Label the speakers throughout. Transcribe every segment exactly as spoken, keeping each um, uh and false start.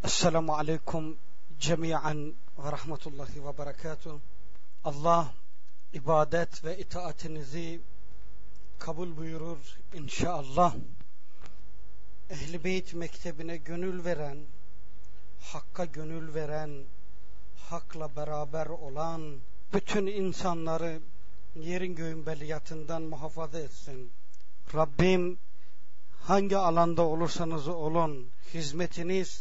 Speaker 1: Esselamu aleyküm cemiyen ve rahmetullahi ve berekatuhu. Allah ibadet ve itaatinizi kabul buyurur inşallah. Ehl-i Beyt mektebine gönül veren, Hakk'a gönül veren, Hak'la beraber olan bütün insanları yerin göğün beliyatından muhafaza etsin. Rabbim hangi alanda olursanız olun, hizmetiniz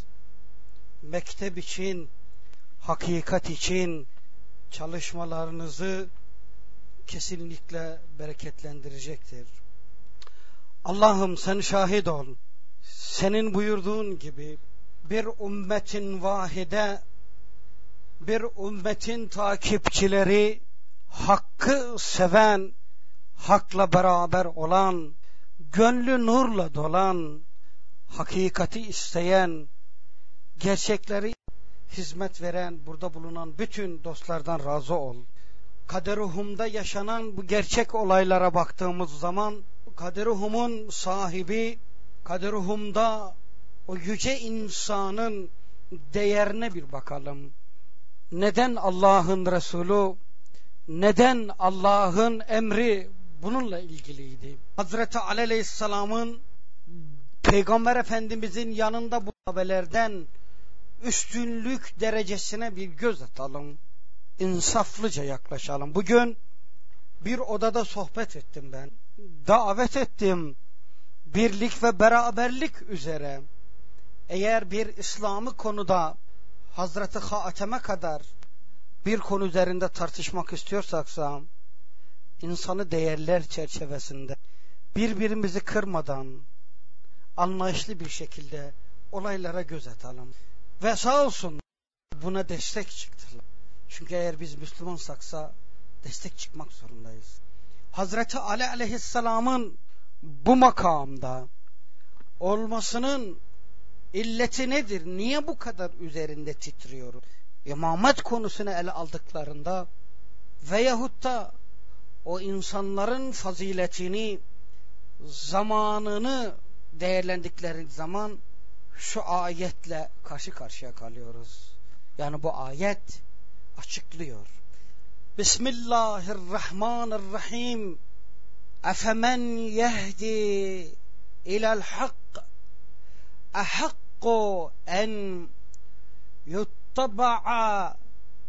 Speaker 1: mektep için, hakikat için çalışmalarınızı kesinlikle bereketlendirecektir. Allah'ım sen şahit ol. Senin buyurduğun gibi bir ümmetin vahide, bir ümmetin takipçileri, hakkı seven, hakla beraber olan, gönlü nurla dolan, hakikati isteyen, gerçekleri hizmet veren, burada bulunan bütün dostlardan razı ol. Kaderuhum'da yaşanan bu gerçek olaylara baktığımız zaman, Kaderuhum'un sahibi, Kaderuhum'da o yüce insanın değerine bir bakalım. Neden Allah'ın Resulü, neden Allah'ın emri bununla ilgiliydi? Hazreti Ali Aleyhisselam'ın Peygamber Efendimizin yanında bu sahabelerden üstünlük derecesine bir göz atalım. İnsaflıca yaklaşalım. Bugün bir odada sohbet ettim ben. Davet ettim. Birlik ve beraberlik üzere. Eğer bir İslami konuda Hazreti Hatem'e kadar bir konu üzerinde tartışmak istiyorsaksa, insanı değerler çerçevesinde birbirimizi kırmadan anlayışlı bir şekilde olaylara göz atalım. Ve sağ olsun buna destek çıktılar. Çünkü eğer biz Müslümansaksa destek çıkmak zorundayız. Hazreti Ali Aleyhisselam'ın bu makamda olmasının illeti nedir? Niye bu kadar üzerinde titriyoruz? İmamet konusunu ele aldıklarında veyahut da o insanların faziletini, zamanını değerlendikleri zaman şu ayetle karşı karşıya kalıyoruz. Yani bu ayet açıklıyor. Bismillahirrahmanirrahim. Efemen yehdi ilal hak ehakku en yuttaba'a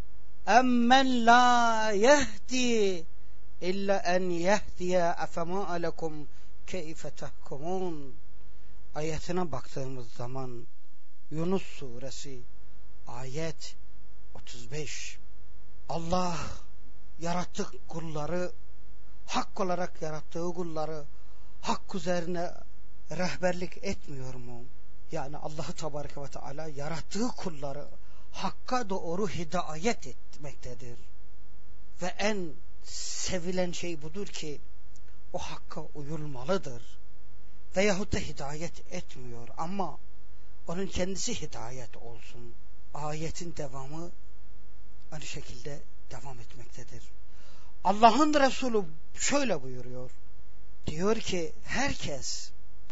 Speaker 1: emmen la yehdi illa en yehdiye efema alekum keyfe tahkumun. Ayetine baktığımız zaman Yunus suresi ayet otuz beş. Allah yarattık kulları, hak olarak yarattığı kulları hak üzerine rehberlik etmiyor mu? Yani Allah-u Tebareke ve Teala yarattığı kulları hakka doğru hidayet etmektedir. Ve en sevilen şey budur ki o hakka uyulmalıdır. Veyahut da hidayet etmiyor ama onun kendisi hidayet olsun. Ayetin devamı aynı şekilde devam etmektedir. Allah'ın Resulü şöyle buyuruyor. Diyor ki herkes,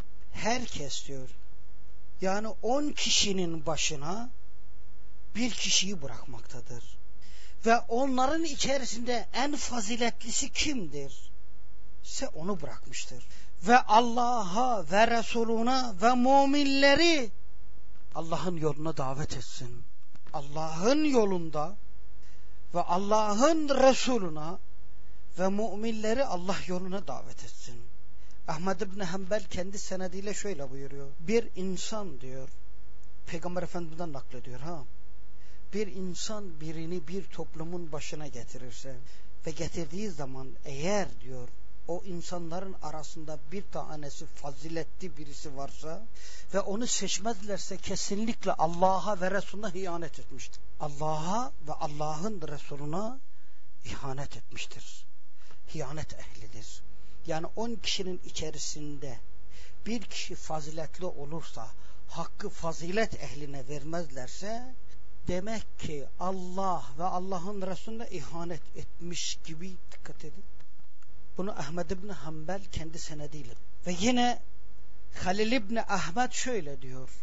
Speaker 1: herkes diyor, yani on kişinin başına bir kişiyi bırakmaktadır. Ve onların içerisinde en faziletlisi kimdir? ise onu bırakmıştır. Ve Allah'a ve Resuluna ve müminleri Allah'ın yoluna davet etsin. Allah'ın yolunda ve Allah'ın Resuluna ve müminleri Allah yoluna davet etsin. Ahmed İbni Hanbel kendi senediyle şöyle buyuruyor. Bir insan diyor, Peygamber Efendimiz'den naklediyor ha. Bir insan birini bir toplumun başına getirirse ve getirdiği zaman eğer diyor o insanların arasında bir tanesi faziletli birisi varsa ve onu seçmezlerse kesinlikle Allah'a ve Resulüne ihanet etmiştir. Allah'a ve Allah'ın Resulüne ihanet etmiştir. İhanet ehlidir. Yani on kişinin içerisinde bir kişi faziletli olursa, hakkı fazilet ehline vermezlerse, demek ki Allah ve Allah'ın Resulüne ihanet etmiş gibi, dikkat edin. Bunu Ahmed İbni Hanbel kendi senediyle. Ve yine Halil İbni Ahmed şöyle diyor.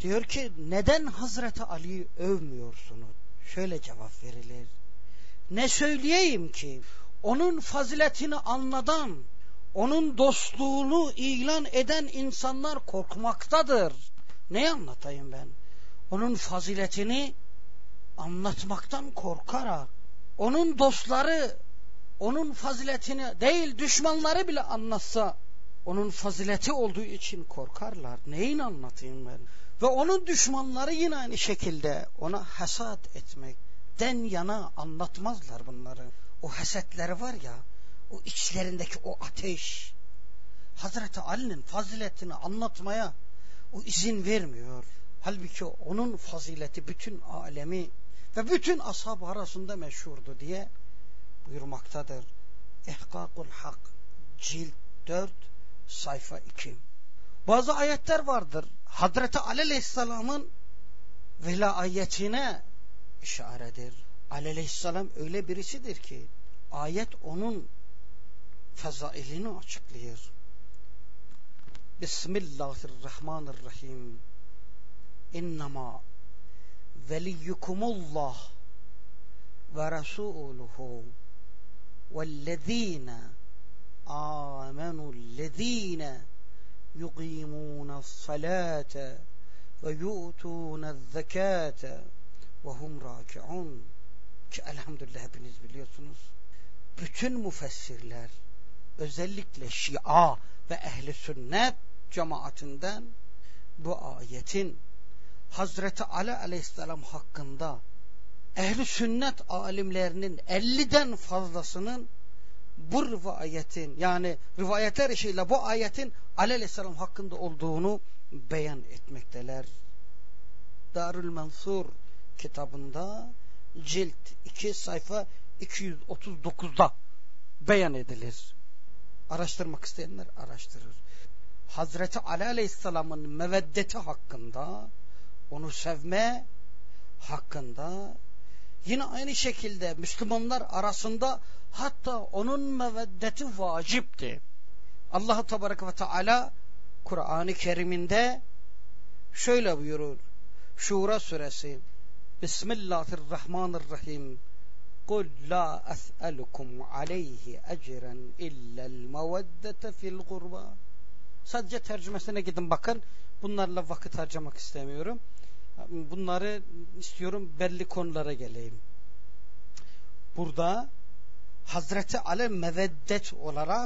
Speaker 1: Diyor ki neden Hazreti Ali'yi övmüyorsunuz? Şöyle cevap verilir. Ne söyleyeyim ki onun faziletini anladan, onun dostluğunu ilan eden insanlar korkmaktadır. Ne anlatayım ben? Onun faziletini anlatmaktan korkarak, onun dostları onun faziletini değil düşmanları bile anlatsa onun fazileti olduğu için korkarlar. Neyin anlatayım ben? Ve onun düşmanları yine aynı şekilde ona hasat etmekten yana anlatmazlar bunları. O hasetleri var ya, o içlerindeki o ateş Hazreti Ali'nin faziletini anlatmaya o izin vermiyor. Halbuki onun fazileti bütün alemi ve bütün ashab arasında meşhurdu diye buyurmaktadır. İhkâkul Hak cilt dört sayfa iki. Bazı ayetler vardır. Hazreti Ali Aleyhisselam'ın velayetine işaredir. Ali Aleyhisselam öyle birisidir ki ayet onun fezailini açıklıyor. Bismillahirrahmanirrahim. İnnemâ veliyyukumullah ve rasûluhu vellezîne âmenûllezîne yuqîmûne's-salâte ve yu'tûne'z-zekâte ve hum râki'ûn. Ki elhamdülillah hepiniz biliyorsunuz. Bütün müfessirler özellikle Şia ve Ehl-i Sünnet cemaatinden bu ayetin Hazreti Ali Aleyhisselam hakkında Ehl-i Sünnet alimlerinin elliden fazlasının bu rivayetin yani rivayetler işiyle bu ayetin Ali Aleyhisselam hakkında olduğunu beyan etmekteler. Darül Mansur kitabında cilt iki sayfa iki yüz otuz dokuzda beyan edilir. Araştırmak isteyenler araştırır. Hazreti Ali Aleyhisselam'ın meveddeti hakkında, onu sevme hakkında, yine aynı şekilde Müslümanlar arasında hatta onun meveddeti vacipti. Allah Tebareke ve Teala Kur'an-ı Kerim'inde şöyle buyurur. Şura suresi Bismillahirrahmanirrahim. Kul la es'elukum aleyhi ecren illel meveddete fil gurba. Sadece tercümesine gidin bakın. Bunlarla vakit harcamak istemiyorum. Bunları istiyorum, belli konulara geleyim. Burada Hazreti Ali meveddet olarak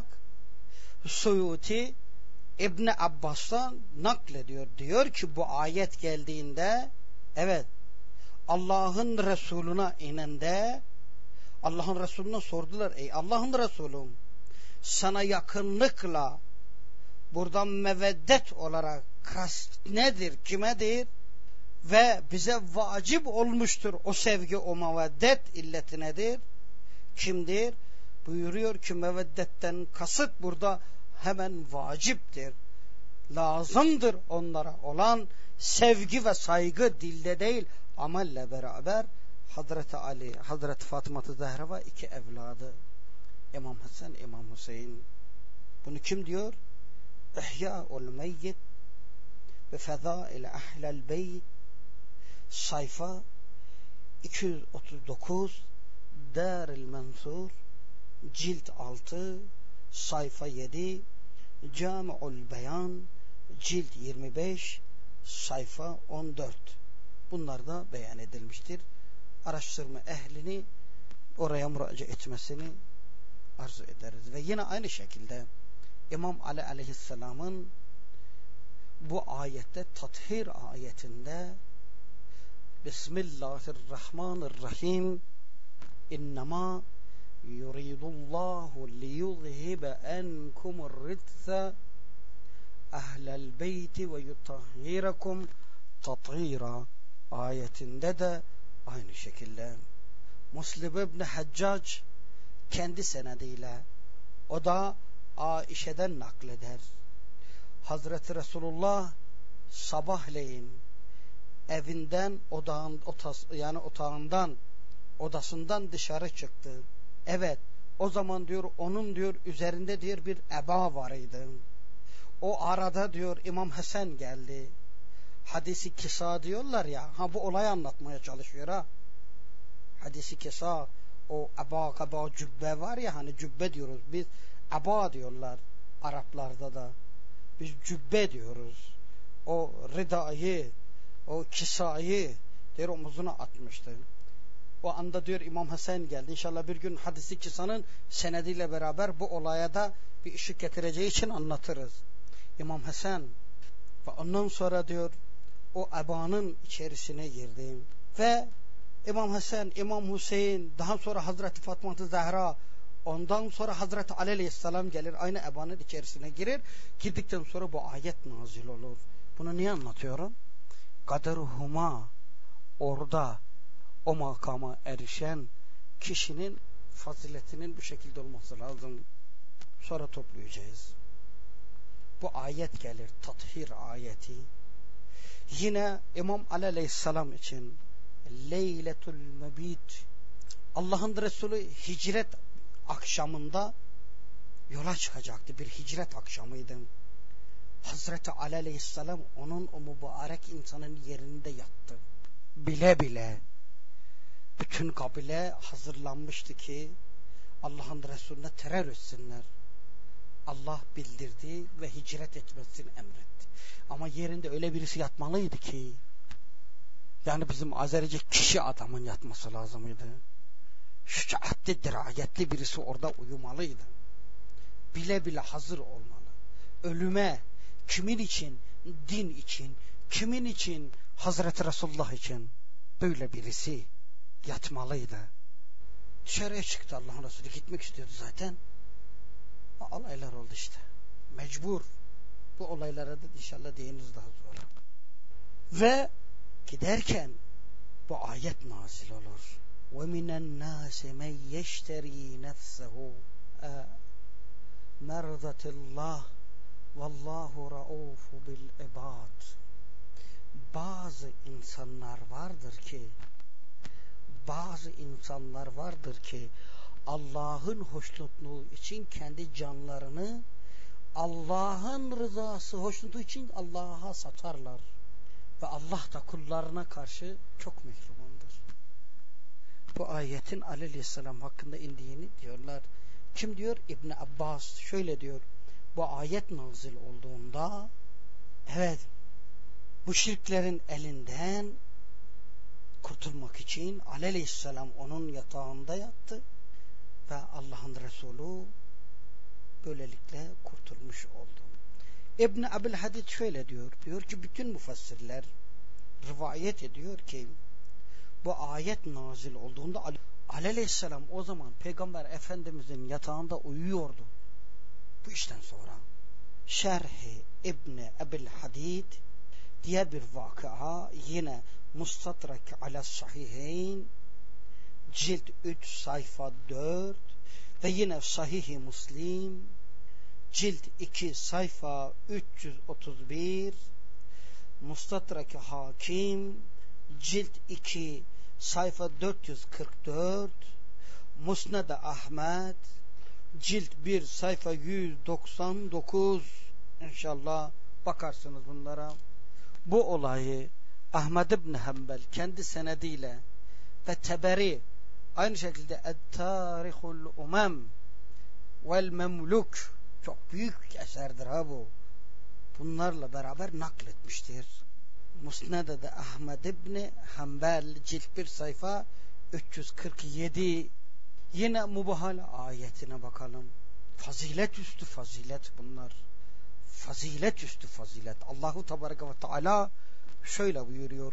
Speaker 1: Suyuti İbni Abbas'tan naklediyor. Diyor ki bu ayet geldiğinde evet Allah'ın Resulüne inende Allah'ın Resulüne sordular. Ey Allah'ın Resulü, sana yakınlıkla buradan meveddet olarak kast nedir, kimedir? Ve bize vacip olmuştur o sevgi, o meveddet illeti nedir? Kimdir? Buyuruyor ki meveddetten kasıt burada hemen vaciptir. Lazımdır onlara olan sevgi ve saygı dilde değil amelle beraber. Hazreti Ali, Hazreti Fatıma-ı Zehra ve iki evladı İmam Hasan, İmam Hüseyin. Bunu kim diyor? İhya'ul meyyit ve fezail ahlel beyt sayfa iki yüz otuz dokuz Darül Mansur cilt altı sayfa yedi Cami'ul Beyan cilt yirmi beş sayfa on dört. Bunlar da beyan edilmiştir. Araştırma ehlini oraya müracaat etmesini arzu ederiz. Ve yine aynı şekilde İmam Ali Aleyhisselam'ın bu ayette tathir ayetinde Bismillahirrahmanirrahim İnnemâ yuridullahu liyuzhibe enkumur ritse ehlel beyti ve yutahhirakum tathira ayetinde de aynı şekilde Muslim İbni Haccac kendi senediyle o da Aişe'den nakleder. Hazreti Resulullah sabahleyin evinden odağın, otas, yani otağından odasından dışarı çıktı. Evet, o zaman diyor onun diyor üzerinde diyor bir eba varıydı. O arada diyor İmam Hasan geldi. hadisi kisa diyorlar ya, ha bu olayı anlatmaya çalışıyor ha. Hadisi kisa, o aba kaba cübbe var ya, hani cübbe diyoruz biz, aba diyorlar Araplarda da, biz cübbe diyoruz. O ridayı, o kisayı diyor omuzuna atmıştı. O anda diyor İmam Hasan geldi. İnşallah bir gün hadisi kisanın senediyle beraber bu olaya da bir ışık getireceği için anlatırız. İmam Hasan ve ondan sonra diyor o abanın içerisine girdi ve İmam Hasan, İmam Hüseyin, daha sonra Hazreti Fatıma Zahra, ondan sonra Hazreti Ali Aleyhisselam gelir, aynı abanın içerisine girer. Girdikten sonra bu ayet nazil olur. Bunu niye anlatıyorum? Kaderuhuma, orada o makama erişen kişinin faziletinin bu şekilde olması lazım. Sonra toplayacağız. Bu ayet gelir, tathir ayeti. Yine İmam Ali Aleyhisselam için Leyletul Mebit, Allah'ın Resulü hicret akşamında yola çıkacaktı. Bir hicret akşamıydı. Hazreti Ali Aleyhisselam onun o mübarek insanın yerinde yattı. Bile bile bütün kabile hazırlanmıştı ki Allah'ın Resulüne terör etsinler. Allah bildirdi ve hicret etmesini emretti. Ama yerinde öyle birisi yatmalıydı ki, yani bizim Azerice kişi adamın yatması lazımıydı. Şücaatli, dirayetli birisi orada uyumalıydı. Bile bile hazır olmalı. Ölüme, kimin için? Din için. Kimin için? Hazreti Resulullah için. Böyle birisi yatmalıydı. Dışarıya çıktı Allah'ın Resulü. Gitmek istiyordu zaten. Olaylar oldu işte. Mecbur. Bu olaylara da inşallah değiniriz daha sonra. Ve giderken bu ayet nazil olur. وَمِنَ النَّاسِ مَنْ يَشْتَرِي نَفْسَهُ مَرْضَةِ اللّٰهِ وَاللّٰهُ رَؤُوفُ بِالْعِبَادِ. Bazı insanlar vardır ki bazı insanlar vardır ki Allah'ın hoşnutluğu için kendi canlarını Allah'ın rızası, hoşnutluğu için Allah'a satarlar. Ve Allah da kullarına karşı çok mehrumandır. Bu ayetin Ali Aleyhisselam hakkında indiğini diyorlar. Kim diyor? İbn Abbas şöyle diyor. Bu ayet nazil olduğunda, evet, bu şirklerin elinden kurtulmak için Ali Aleyhisselam onun yatağında yattı ve Allah'ın Resulü böylelikle kurtulmuş oldu. İbn Abdülhadid şöyle diyor. Diyor ki bütün müfessirler rivayet ediyor ki bu ayet nazil olduğunda Ali Aleyhisselam o zaman Peygamber Efendimizin yatağında uyuyordu. Bu işten sonra Şerh-i İbn Abdülhadid diye bir vakıa, yine Mustadrak ala Sahihayn cilt üç sayfa dört ve yine Sahih-i Müslim cilt iki sayfa üç yüz otuz bir, Mustadrak Hakim cilt iki sayfa dört yüz kırk dört, Musned Ahmed cilt bir sayfa yüz doksan dokuz. İnşallah bakarsınız bunlara. Bu olayı Ahmed ibn Hanbel kendi senediyle ve Teberi aynı şekilde Et-Tarihul Umam vel Memluk, çok büyük eserdir ha bu. Bunlarla beraber nakletmiştir. Musned'de Ahmed ibn Hanbel cilt bir sayfa üç yüz kırk yedi. Yine Mubahal ayetine bakalım. Fazilet üstü fazilet bunlar. Fazilet üstü fazilet. Allahu Tebareke ve Teala şöyle buyuruyor.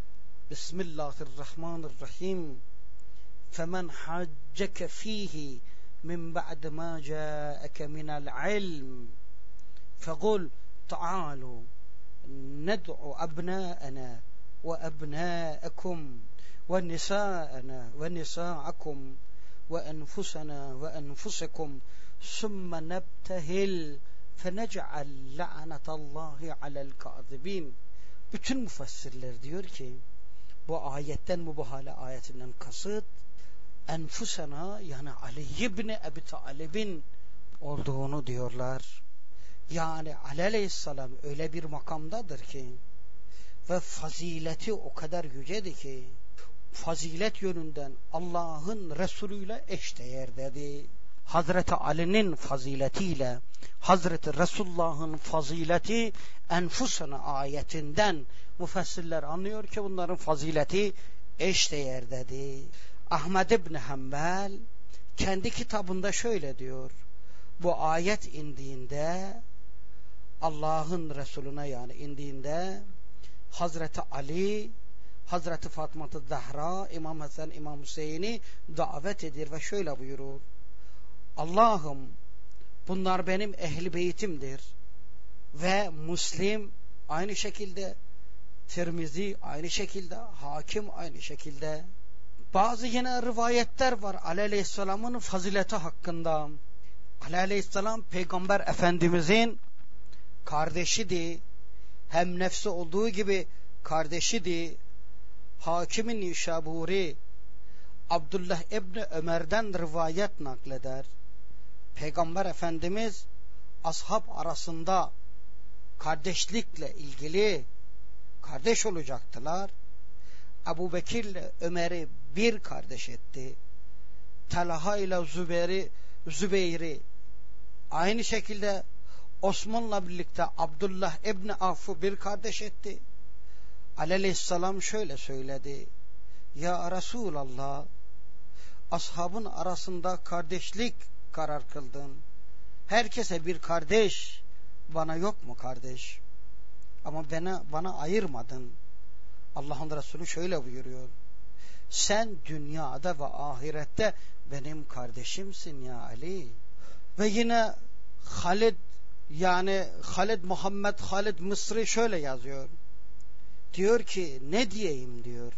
Speaker 1: Bismillahirrahmanirrahim. Femen hacceke fihi min ba'd ma ca'eke minel ilm fekul ta'alu ned'u abna'ana ve abna'akum ve nisa'ana ve nisa'akum ve enfusana ve enfusakum sümme nebtehil fenec'al la'netallahi alel kâzibin. Bütün müfessirler diyor ki bu ayetten, mübahale ayetinden kasıt enfusana, yani Ali ibn Ebi Talib'in olduğunu diyorlar. Yani Ali Aleyhisselam öyle bir makamdadır ki ve fazileti o kadar yücedir ki fazilet yönünden Allah'ın Resulü ile eşdeğer dedi. Hazreti Ali'nin faziletiyle Hazreti Resulullah'ın fazileti Enfusana ayetinden müfessirler anlıyor ki bunların fazileti eşdeğer dedi. Ahmed İbni Hanbel kendi kitabında şöyle diyor. Bu ayet indiğinde Allah'ın Resulüne yani indiğinde Hazreti Ali, Hazreti Fatıma Zahra, İmam Hasan, İmam Hüseyin'i davet edir ve şöyle buyurur. Allah'ım bunlar benim ehl-i beytimdir. Ve Müslim aynı şekilde, Tirmizi aynı şekilde, Hakim aynı şekilde. Bazı yine rivayetler var Ali Aleyhisselam'ın fazileti hakkında. Ali Aleyhisselam Peygamber Efendimizin kardeşidi. Hem nefsi olduğu gibi kardeşidi. Hakim-i Nişaburi Abdullah İbni Ömer'den rivayet nakleder. Peygamber Efendimiz ashab arasında kardeşlikle ilgili kardeş olacaktılar. Ebu Bekir ile Ömer'i bir kardeş etti. Talha ile Zübeyir'i, Zübeyir'i aynı şekilde Osman'la birlikte Abdullah İbni Avf'u bir kardeş etti. Aleyhisselam şöyle söyledi. Ya Resulallah, ashabın arasında kardeşlik karar kıldın. Herkese bir kardeş, bana yok mu kardeş? Ama bana, bana ayırmadın. Allah'ın Resulü şöyle buyuruyor. Sen dünyada ve ahirette benim kardeşimsin ya Ali. Ve yine Halid yani Halid Muhammed Halid Mısri şöyle yazıyor. Diyor ki ne diyeyim diyor.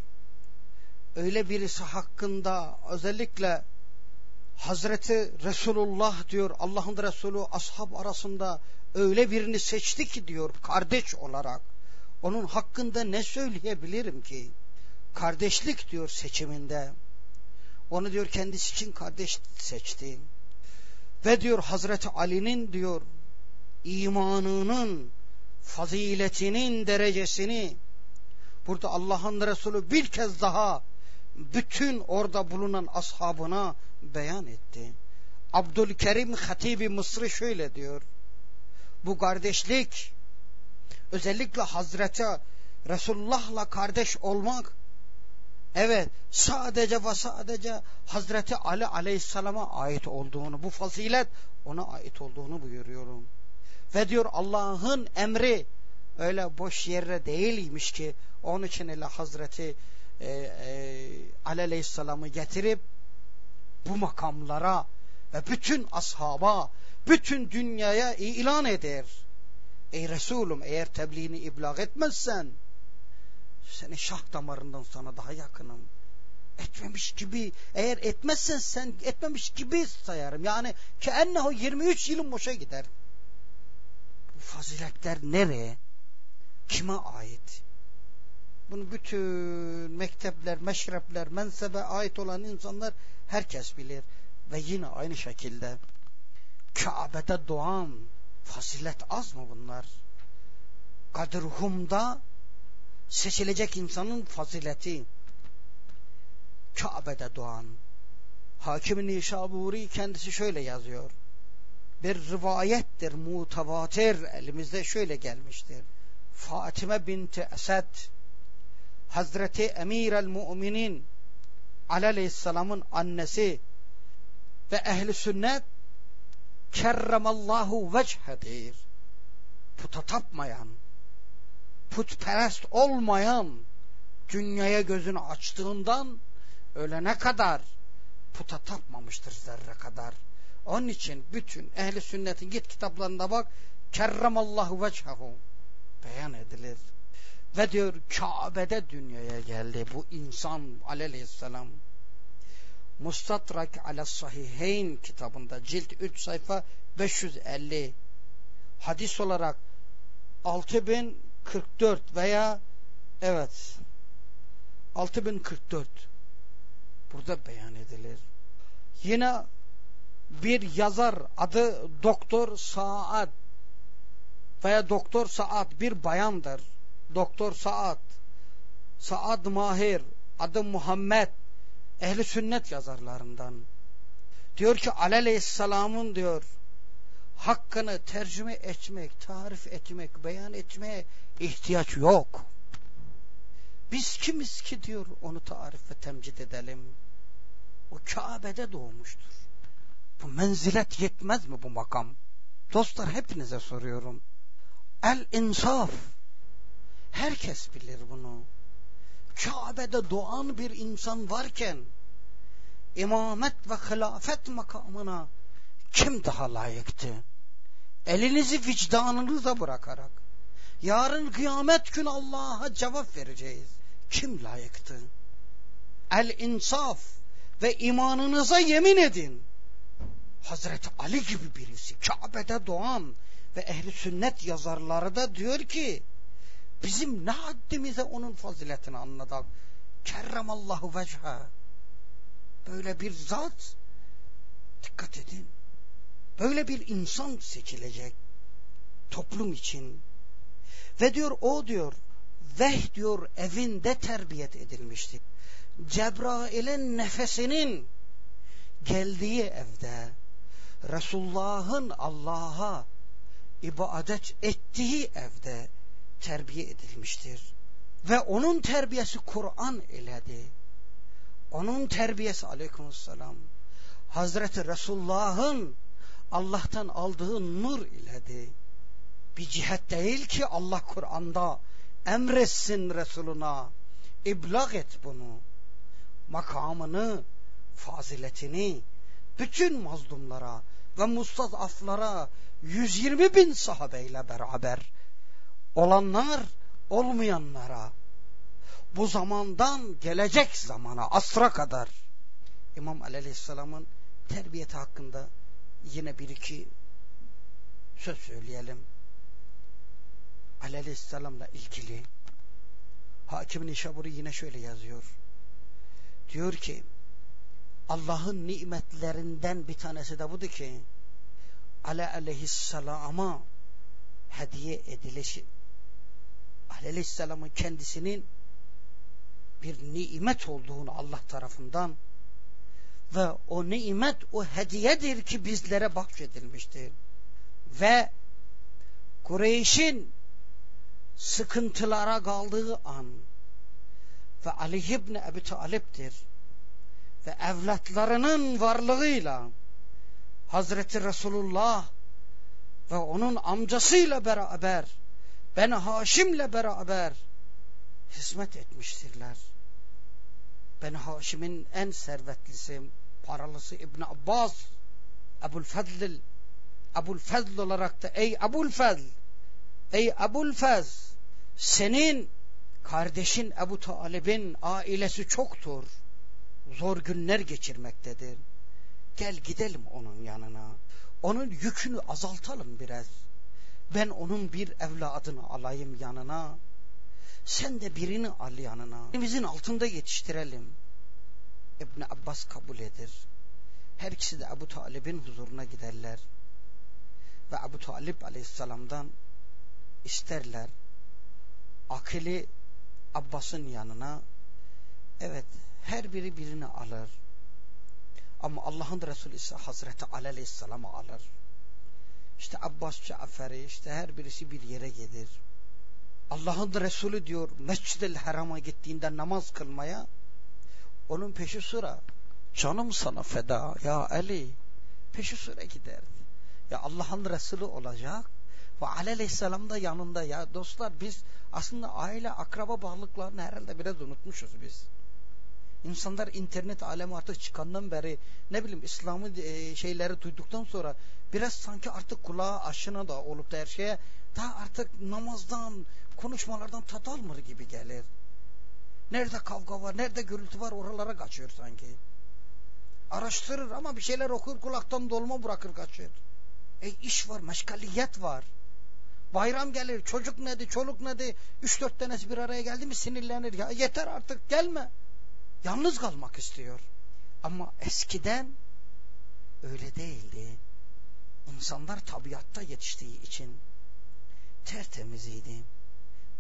Speaker 1: Öyle birisi hakkında özellikle Hazreti Resulullah diyor Allah'ın Resulü ashab arasında öyle birini seçti ki diyor kardeş olarak. Onun hakkında ne söyleyebilirim ki? Kardeşlik diyor seçiminde. Onu diyor kendisi için kardeş seçti. Ve diyor Hazreti Ali'nin diyor imanının faziletinin derecesini burada Allah'ın Resulü bir kez daha bütün orada bulunan ashabına beyan etti. Abdülkerim Hatibi Mısri şöyle diyor. Bu kardeşlik özellikle Hazreti Resulullah'la kardeş olmak evet sadece ve sadece Hazreti Ali Aleyhisselam'a ait olduğunu, bu fazilet ona ait olduğunu buyuruyorum. Ve diyor Allah'ın emri öyle boş yere değilmiş ki onun için ile Hazreti e, e, Ali Aleyhisselam'ı getirip bu makamlara ve bütün ashaba, bütün dünyaya ilan eder. Ey Resulüm eğer tebliğini iblag etmezsen seni şah damarından sana daha yakınım. Etmemiş gibi, eğer etmezsen sen etmemiş gibi sayarım. Yani ki ennehu yirmi üç yılın boşa gider. Bu faziletler nereye? Kime ait? Bunu bütün mektepler, meşrepler, mensebe ait olan insanlar herkes bilir. Ve yine aynı şekilde Kabe'de doğan fazilet az mı bunlar? Kadir-Hum'da seçilecek insanın fazileti. Kabe'de doğan Hakim-i Nişaburi kendisi şöyle yazıyor. Bir rivayettir, mutavatir, elimizde şöyle gelmiştir. Fatime binti Esed Hazreti Emir el-Mu'minin Ali Aleyhisselam'ın annesi ve ehli sünnet kerremallahu vechhedir. Puta tapmayan, putperest olmayan, dünyaya gözünü açtığından ölene kadar puta tapmamıştır zerre kadar. Onun için bütün ehli sünnetin git kitaplarında bak, kerremallahu vechehu beyan edilir. Ve diyor Kabe'de dünyaya geldi bu insan aleyhisselam. Mustadrak ala Sahihayn kitabında cilt üç sayfa beş yüz elli, hadis olarak altı bin kırk dört veya evet altı bin kırk dört burada beyan edilir. Yine bir yazar adı Doktor Saad veya Doktor Saad bir bayandır. Doktor Saad, Saad Mahir, adı Muhammed, Ehl-i Sünnet yazarlarından. Diyor ki Aleyhisselam'ın diyor hakkını tercüme etmek, tarif etmek, beyan etmeye ihtiyaç yok. Biz kimiz ki diyor onu tarif ve temcid edelim. O Kabe'de doğmuştur. Bu menzilet yetmez mi bu makam? Dostlar hepinize soruyorum. El-insaf. Herkes bilir bunu. Kabe'de doğan bir insan varken imamet ve hilafet makamına kim daha layıktı? Elinizi vicdanınıza bırakarak yarın kıyamet günü Allah'a cevap vereceğiz. Kim layıktı? El-insaf ve imanınıza yemin edin. Hazreti Ali gibi birisi Kabe'de doğan ve Ehl-i Sünnet yazarları da diyor ki bizim ne haddimize onun faziletini anladık. Kerremallahu vechha. Böyle bir zat, dikkat edin, böyle bir insan seçilecek toplum için. Ve diyor o diyor veh diyor evinde terbiyet edilmişti. Cebrail'in nefesinin geldiği evde Resulullah'ın Allah'a ibadet ettiği evde terbiye edilmiştir. Ve onun terbiyesi Kur'an iledi. Onun terbiyesi aleykümselam Hazreti Resulullah'ın Allah'tan aldığı nur iledi. Bir cihet değil ki Allah Kur'an'da emretsin Resuluna, iblag et bunu. Makamını, faziletini bütün mazlumlara ve mustazaflara yüz yirmi bin sahabeyle beraber olanlar olmayanlara bu zamandan gelecek zamana asra kadar İmam Ali Aleyhisselam'ın terbiyeti hakkında yine bir iki söz söyleyelim. Ali Aleyhisselam'la ilgili Hakim Nişaburi yine şöyle yazıyor. Diyor ki Allah'ın nimetlerinden bir tanesi de budur ki Ali Aleyhisselam'a hediye edilişi, Ali Aleyhisselam'ın kendisinin bir nimet olduğunu Allah tarafından ve o nimet o hediyedir ki bizlere bahşedilmiştir. Ve Kureyş'in sıkıntılara kaldığı an ve Ali İbni Ebi Talib'dir ve evlatlarının varlığıyla Hazreti Resulullah ve onun amcasıyla beraber Beni Haşim'le beraber hizmet etmiştirler. Beni Haşim'in en servetlisi, paralısı İbn Abbas, Ebu'l-Fadl, Ebu'l-Fadl olarak da ey Ebu'l-Fadl, ey Ebu'l-Fadl, senin kardeşin Ebu Talib'in ailesi çoktur, zor günler geçirmektedir. Gel gidelim onun yanına, onun yükünü azaltalım biraz. Ben onun bir evladını alayım yanına, sen de birini al yanına. Elimizin altında yetiştirelim. İbn Abbas kabul eder. Her ikisi de Ebu Talib'in huzuruna giderler. Ve Ebu Talib Aleyhisselam'dan isterler. Akili Abbas'ın yanına. Evet, her biri birini alır. Ama Allah'ın Resulü ise Hazreti Ali Aleyhisselam'ı alır. İşte Abbas, Cafer'i, işte her birisi bir yere gelir. Allah'ın Resulü diyor Mescid-i Haram'a gittiğinde namaz kılmaya, onun peşi sıra canım sana feda ya Ali, peşi sıra giderdi. Ya Allah'ın Resulü olacak ve Ali Aleyhisselam da yanında. Ya dostlar, biz aslında aile akraba bağlılıklarını herhalde biraz unutmuşuz biz. İnsanlar internet alemi artık çıkandan beri ne bileyim İslam'ı e, şeyleri duyduktan sonra biraz sanki artık kulağa aşina da olup da her şeye daha artık namazdan, konuşmalardan tat almır gibi gelir. Nerede kavga var, nerede gürültü var oralara kaçıyor sanki. Araştırır ama bir şeyler okur, kulaktan dolma bırakır kaçır. E iş var, meşgaliyet var. Bayram gelir, çocuk neydi, çoluk neydi, üç dört tanesi bir araya geldi mi sinirlenir. Ya yeter artık, gelme. Yalnız kalmak istiyor. Ama eskiden öyle değildi. İnsanlar tabiatta yetiştiği için tertemiziydi.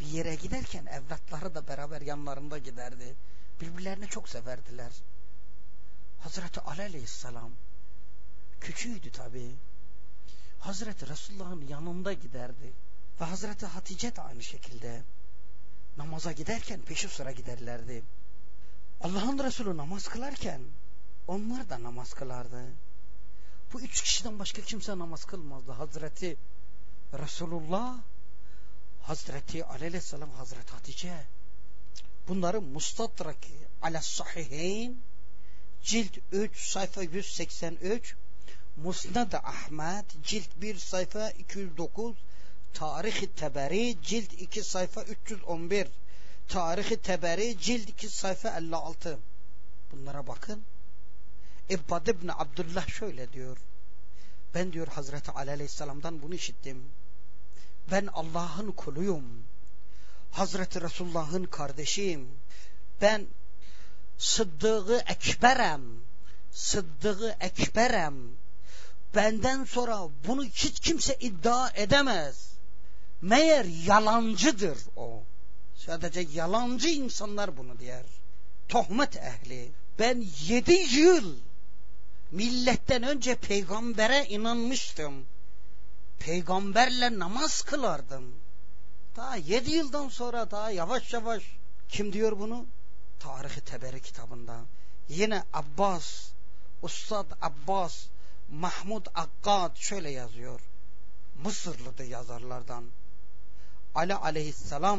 Speaker 1: bir yere giderken evlatları da beraber yanlarında giderdi. Birbirlerini çok severdiler. Hazreti Ali Aleyhisselam küçüğüydü tabi. Hazreti Resulullah'ın yanında giderdi. Ve Hazreti Hatice de aynı şekilde namaza giderken peşi sıra giderlerdi. Allah'ın Resulü namaz kılarken onlar da namaz kılardı. Bu üç kişiden başka kimse namaz kılmazdı. Hazreti Resulullah, Hazreti Ali Aleyhisselam, Hazreti Hatice. Bunların Mustadrak alas Sahihayn cilt üç sayfa yüz seksen üç, Musnad Ahmed cilt bir sayfa iki yüz dokuz, Tarih-i Teberi cilt iki sayfa üç yüz on bir, Tarih-i Teberi cilt iki sayfa elli altı. Bunlara bakın. İbbad ibn Abdullah şöyle diyor. Ben diyor Hazreti Ali Aleyhisselam'dan bunu işittim. Ben Allah'ın kuluyum. Hazreti Resulullah'ın kardeşiyim. Ben Sıddık-ı Ekber'em. Sıddık-ı Ekber'em. Benden sonra bunu hiç kimse iddia edemez. Meğer yalancıdır o. Sadece yalancı insanlar bunu der. Tohmet ehli. Ben yedi yıl milletten önce peygambere inanmıştım. Peygamberle namaz kılardım. Daha yedi yıldan sonra daha yavaş yavaş. Kim diyor bunu? Tarih-i Teberi kitabında. Yine Abbas, Ustad Abbas Mahmud Akkad şöyle yazıyor. Mısırlı'da yazarlardan. Ali Aleyhisselam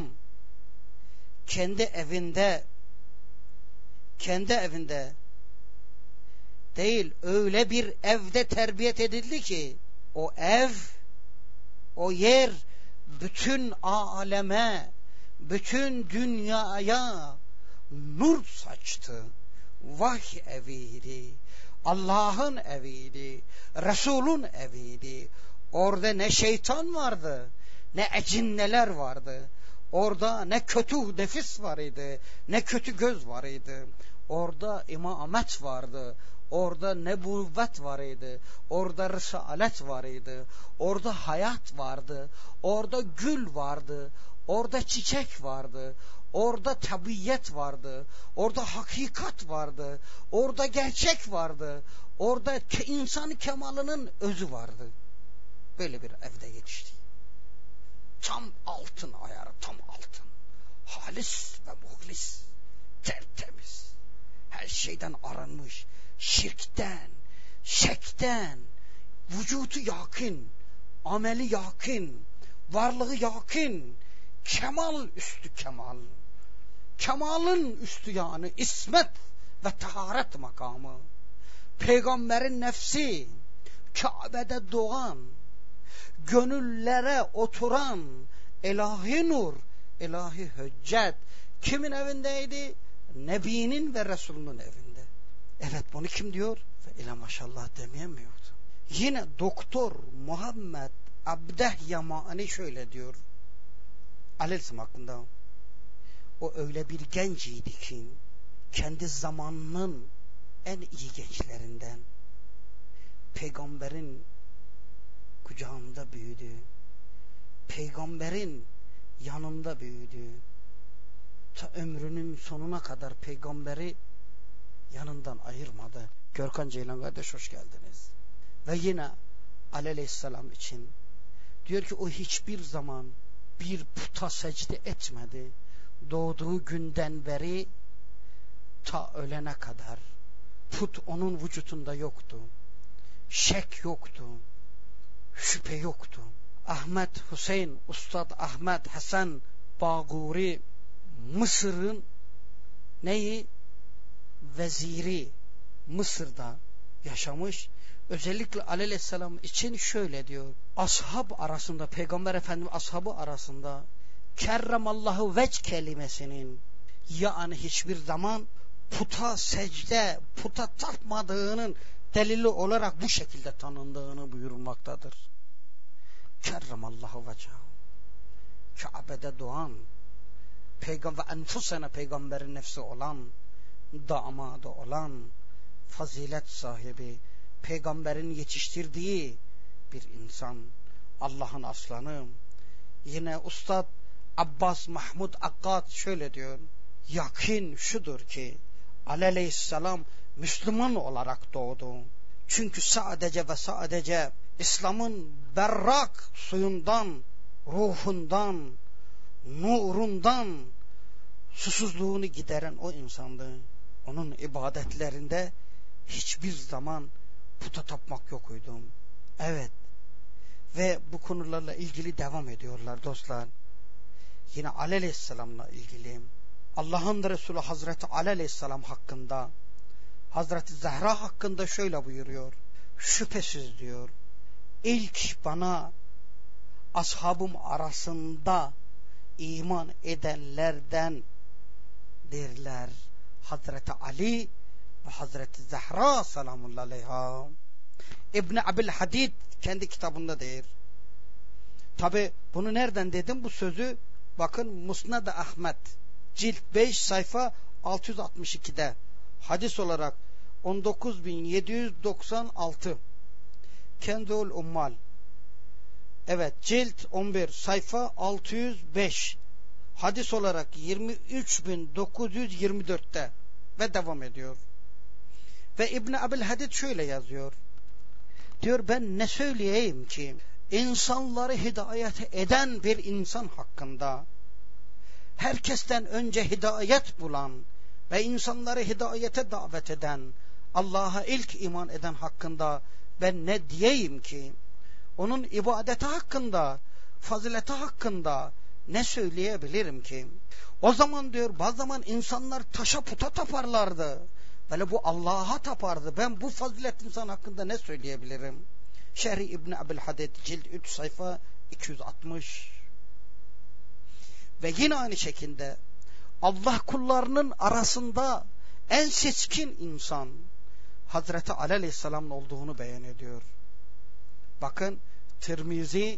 Speaker 1: kendi evinde kendi evinde değil, öyle bir evde terbiyet edildi ki o ev, o yer bütün aleme, bütün dünyaya nur saçtı. Vahiy eviydi, Allah'ın eviydi, Resul'ün eviydi. Orada ne şeytan vardı, ne ecinneler vardı. Orada ne kötü nefis var idi, ne kötü göz var idi. Orada imamet vardı, orada nebuvvet var idi, orada risalet var idi, orada hayat vardı, orada gül vardı, orada çiçek vardı, orada tabiiyet vardı, orada hakikat vardı, orada gerçek vardı, orada insan kemalının özü vardı. Böyle bir evde yetişti. Tam altın ayarı, tam altın. Halis ve muhlis, tertemiz. Her şeyden arınmış. Şirkten, şekten, vücudu yakın, ameli yakın, varlığı yakın, kemal üstü kemal. Kemalın üstü yani ismet ve taharet makamı. Peygamberin nefsi, Kabe'de doğan, gönüllere oturan ilahi nur, ilahi hüccet kimin evindeydi? Nebinin ve Resulünün evinde. Evet, bunu kim diyor? Ve ile maşallah demeyemiyordu. Yine Doktor Muhammed Abdeh Yamani şöyle diyor. Aleyhisselam hakkında. O öyle bir genciydi ki kendi zamanının en iyi gençlerinden. Peygamberin kucağında büyüdü. Peygamberin yanında büyüdü. Ta ömrünün sonuna kadar peygamberi yanından ayırmadı. Görkan Ceylan kardeş hoş geldiniz. Ve yine Aleyhisselam için diyor ki o hiçbir zaman bir puta secde etmedi. Doğduğu günden beri ta ölene kadar put onun vücudunda yoktu. Şek yoktu. Şüphe yoktu. Ahmet Hüseyin, Ustad Ahmet Hasan Bağuri Mısır'ın neyi? Veziri, Mısır'da yaşamış. Özellikle Aleyhisselam için şöyle diyor. Ashab arasında, Peygamber Efendimiz ashabı arasında kerremallahu veç kelimesinin yani hiçbir zaman puta secde, puta tapmadığının delili olarak bu şekilde tanındığını buyurulmaktadır. Kerremallahu vecahu. Kabe'de doğan, peygamber enfusena peygamberin nefsi olan, damadı olan, fazilet sahibi, peygamberin yetiştirdiği bir insan, Allah'ın aslanı. Yine Ustad Abbas Mahmud Akkad şöyle diyor. Yakin şudur ki Ali Aleyhisselam Müslüman olarak doğdu. Çünkü sadece ve sadece İslam'ın berrak suyundan, ruhundan, nurundan susuzluğunu gideren o insandı. Onun ibadetlerinde hiçbir zaman puta tapmak yokuydu. Evet. Ve bu konularla ilgili devam ediyorlar dostlar. Yine Ali Aleyhisselam'la ilgili Allah'ın Resulü Hazreti Ali Aleyhisselam hakkında, Hazreti Zehra hakkında şöyle buyuruyor. Şüphesiz diyor, ilk bana ashabım arasında iman edenlerden derler Hazreti Ali ve Hazreti Zehra selamullahi aleyha. İbn Abil Hadid kendi kitabında der. Tabi bunu nereden dedim bu sözü? Bakın Musnad-ı Ahmet cilt beş sayfa altı yüz altmış iki'de hadis olarak on dokuz bin yedi yüz doksan altı. Kenzul Ummal, evet, cilt on bir sayfa altı yüz beş, hadis olarak yirmi üç bin dokuz yüz yirmi dört'te ve devam ediyor. Ve İbn Abil Hadid şöyle yazıyor. Diyor, ben ne söyleyeyim ki insanları hidayet eden bir insan hakkında, herkesten önce hidayet bulan ve insanları hidayete davet eden, Allah'a ilk iman eden hakkında ben ne diyeyim ki? Onun ibadeti hakkında, fazileti hakkında ne söyleyebilirim ki? O zaman diyor, bazı zaman insanlar taşa puta taparlardı. Böyle bu Allah'a tapardı. Ben bu fazilet insan hakkında ne söyleyebilirim? Şerhi İbn Abil Hadid cilt üç sayfa iki yüz altmış. Ve yine aynı şekilde Allah kullarının arasında en seçkin insan Hazreti Ali Aleyhisselam'ın olduğunu beyan ediyor. Bakın Tirmizi,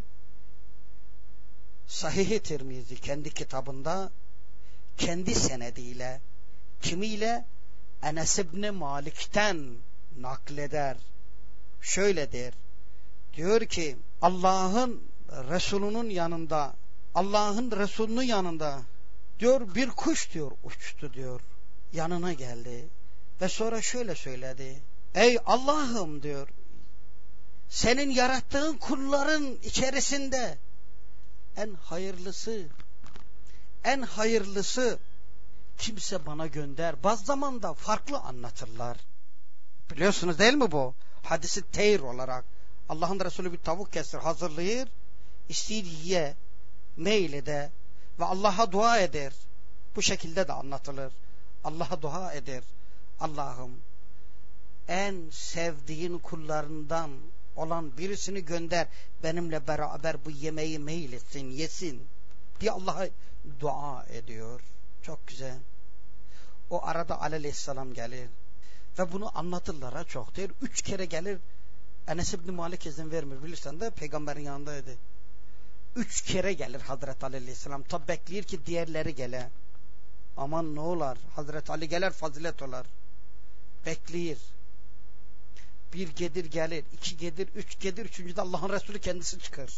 Speaker 1: Sahih-i Tirmizi kendi kitabında kendi senediyle, kimiyle Enes İbni Malik'ten nakleder. Şöyle der. Diyor ki Allah'ın Resulü'nün yanında, Allah'ın Resulü'nün yanında diyor bir kuş diyor uçtu diyor. Yanına geldi ve sonra şöyle söyledi. Ey Allah'ım diyor, senin yarattığın kulların içerisinde en hayırlısı, en hayırlısı kimse bana gönder. Bazı zamanda farklı anlatırlar. Biliyorsunuz değil mi bu? Hadisi teyir olarak. Allah'ın Resulü bir tavuk kesir, hazırlayır, ister ye, meylede ve Allah'a dua eder. Bu şekilde de anlatılır. Allah'a dua eder. Allah'ım en sevdiğin kullarından olan birisini gönder, benimle beraber bu yemeği meyletsin, yesin diye Allah'a dua ediyor. Çok güzel. O arada Ali Aleyhisselam gelir ve bunu anlatırlara çok der. Üç kere gelir. Enes İbni Malik izin vermiyor. Bilirsen de peygamberin yanındaydı. Üç kere gelir Hazreti Ali Aleyhisselam. Tabi bekleyir ki diğerleri gele. Aman ne olar? Hazreti Ali gelir, fazilet olar. Bekleyir. Bir gelir gelir, iki gelir, üç gelir, üçüncüde Allah'ın Resulü kendisi çıkar.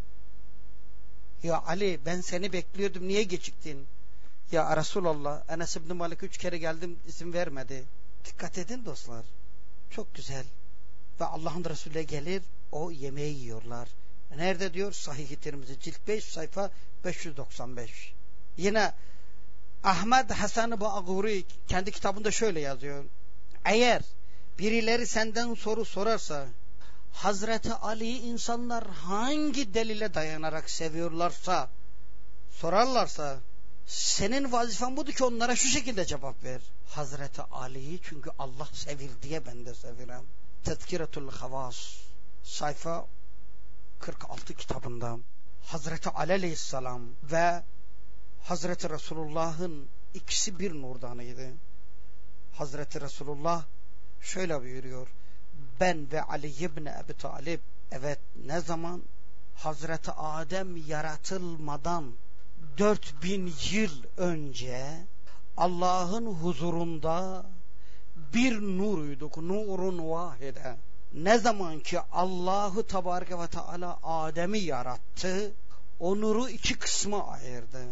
Speaker 1: Ya Ali, ben seni bekliyordum, niye geciktin? Ya Resulallah, Enes İbni Malik üç kere geldim, izin vermedi. Dikkat edin dostlar. Çok güzel. Ve Allah'ın Resulü gelir, o yemeği yiyorlar. Nerede diyor? Sahih-i Tirmizi cilt beş sayfa beş yüz doksan beş. Yine Ahmed Hasan-ı Bağuri kendi kitabında şöyle yazıyor. Eğer birileri senden soru sorarsa, Hazreti Ali'yi insanlar hangi delile dayanarak seviyorlarsa, sorarlarsa, senin vazifen budur ki onlara şu şekilde cevap ver. Hazreti Ali'yi çünkü Allah sevir diye ben de seviyorum. Tezkiretul Havas sayfa kırk altı kitabında Hazreti Ali Aleyhisselam ve Hazreti Resulullah'ın ikisi bir nurdanıydı. Hazreti Resulullah şöyle buyuruyor. Ben ve Ali ibn Ebi Talib, evet, ne zaman? Hazreti Adem yaratılmadan dört bin yıl önce Allah'ın huzurunda bir nuruyduk, nurun vahide. Ne zaman ki Allahu Tebareke ve Teala Adem'i yarattı, o nuru iki kısma ayırdı.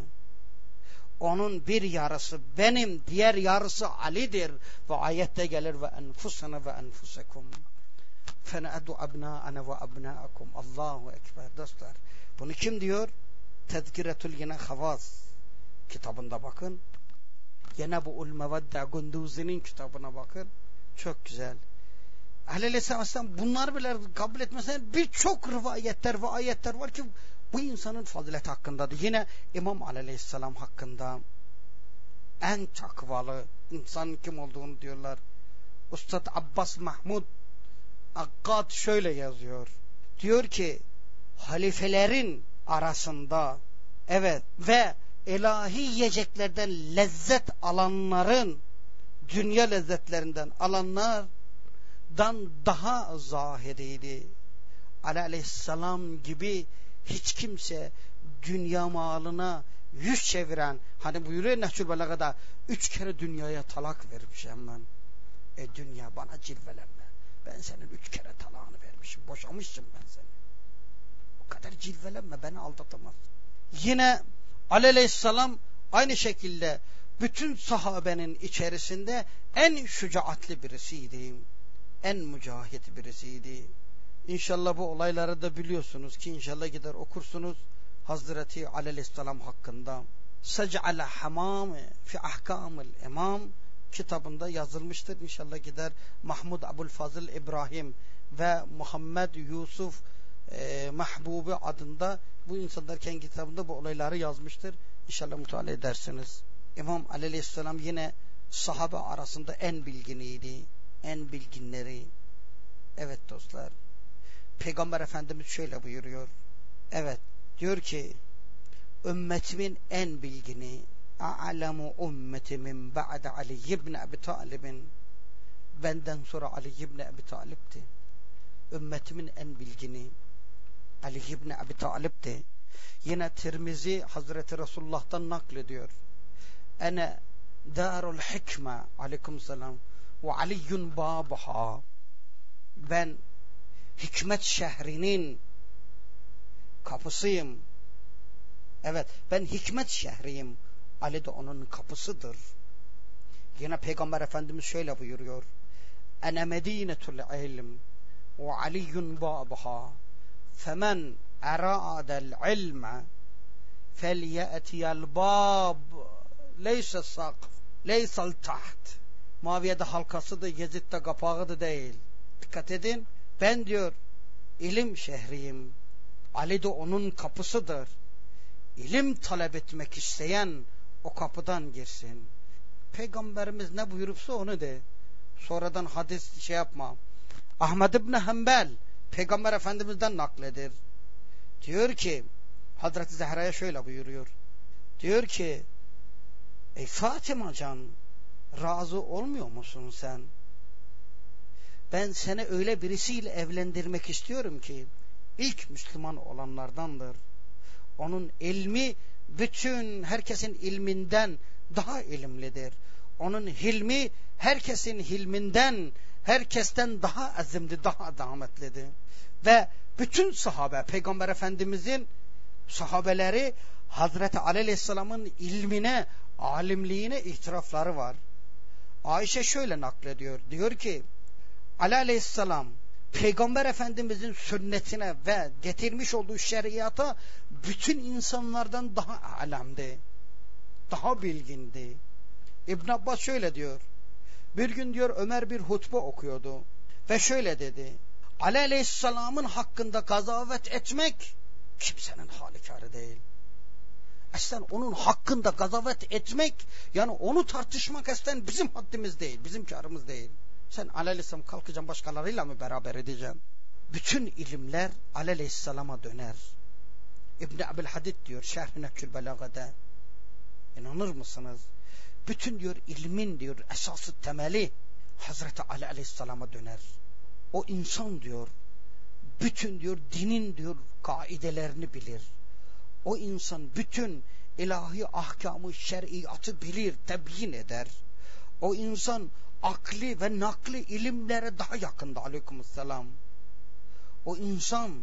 Speaker 1: Onun bir yarısı benim, diğer yarısı Ali'dir. Ve ayette gelir ve enfusana ve enfusekum. Fene'edu abna'ana ve abna'akum. Allahu Ekber dostlar. Bunu kim diyor? Tezkiretül yine Havaz kitabında bakın. Yine bu Ul-Mevedde Gunduzi'nin kitabına bakın. Çok güzel. Aleyhisselam bunlar bile kabul etmesen birçok rivayetler ve ayetler var ki bu insanın fazileti hakkındadır. Yine İmam Aleyhisselam hakkında en takvalı insan kim olduğunu diyorlar. Ustad Abbas Mahmud Akkad şöyle yazıyor. Diyor ki halifelerin arasında evet ve ilahi yiyeceklerden lezzet alanların dünya lezzetlerinden alanlardan daha zahiriydi. Aleyhisselam gibi hiç kimse dünya malına yüz çeviren, hani buyuruyor Nehcül Belaga'da üç kere dünyaya talak vermişim ben. E dünya bana cilvelenme. Ben senin üç kere talağını vermişim. Boşamışım ben seni. O kadar cilvelenme, beni aldatamaz. Yine Aleyhisselam aynı şekilde bütün sahabenin içerisinde en şücaatli birisiydi. En mücahit birisiydi. İnşallah bu olayları da biliyorsunuz ki inşallah gider okursunuz Hazreti Aleyhisselam hakkında. Sec'ale hamam fi ahkamil imam kitabında yazılmıştır. İnşallah gider Mahmud Abulfazıl İbrahim ve Muhammed Yusuf e, Mahbubi adında bu insanlar kendi kitabında bu olayları yazmıştır. İnşallah mutala edersiniz. İmam Aleyhisselam yine sahabe arasında en bilginiydi. En bilginleri. Evet dostlar. Peygamber Efendimiz şöyle buyuruyor. Evet. Diyor ki ümmetimin en bilgini a'lemu ümmeti min ba'de Ali ibn Abi Talib'in benden sonra Ali ibn Abi Talib'ti. Ümmetimin en bilgini Ali ibn Abi Talib'ti. Yine Tirmizi Hazreti Resulullah'tan naklediyor. Ene darul hikme aleykümselam ve aliyyun babaha. Ben hikmet şehrinin kapısıyım. Evet, ben hikmet şehriyim. Ali de onun kapısıdır. Yine Peygamber Efendimiz şöyle buyuruyor. Ene medinetul ilm ve aliyyun babaha. Femen eradel ilme felyetiyel bab leyse sakf leysel taht. Muaviye'de halkası da Yezid'de kapağı da değil. Dikkat edin. Ben diyor ilim şehriyim. Ali de onun kapısıdır. İlim talep etmek isteyen o kapıdan girsin. Peygamberimiz ne buyurupsa onu de. Sonradan hadis şey yapma. Ahmed İbni Hanbel Peygamber Efendimiz'den nakledir. Diyor ki Hazreti Zehra'ya şöyle buyuruyor. Diyor ki ey Fatıma can, razı olmuyor musun sen? Ben seni öyle birisiyle evlendirmek istiyorum ki ilk Müslüman olanlardandır. Onun ilmi bütün herkesin ilminden daha ilimlidir. Onun hilmi herkesin hilminden, herkesten daha azimli, daha adametlidir. Ve bütün sahabe, Peygamber Efendimizin sahabeleri Hazreti Ali Aleyhisselam'ın ilmine, alimliğine itirafları var. Ayşe şöyle naklediyor. Diyor ki Ali Aleyhisselam Peygamber Efendimizin sünnetine ve getirmiş olduğu şeriata bütün insanlardan daha alemdi. Daha bilgindi. İbn Abbas şöyle diyor. Bir gün diyor Ömer bir hutbe okuyordu. Ve şöyle dedi. Ali Aleyhisselam'ın hakkında gazavet etmek kimsenin halikarı değil. Aslen onun hakkında gazavet etmek, yani onu tartışmak aslen bizim haddimiz değil, bizim karımız değil. Sen Ali Aleyhisselam kalkacaksın başkalarıyla mı beraber edeceksin? Bütün ilimler Ali Aleyhisselam'a döner. İbn-i Abilhadid diyor Şerh-i Nehcül Belaga'da. İnanır mısınız? Bütün diyor ilmin diyor esası temeli Hazreti Ali Aleyhisselam'a döner. O insan diyor bütün diyor dinin diyor kaidelerini bilir. O insan bütün ilahi ahkamı, şer'iyatı bilir, tebyin eder. O insan akli ve nakli ilimlere daha yakında aleykümselam. O insan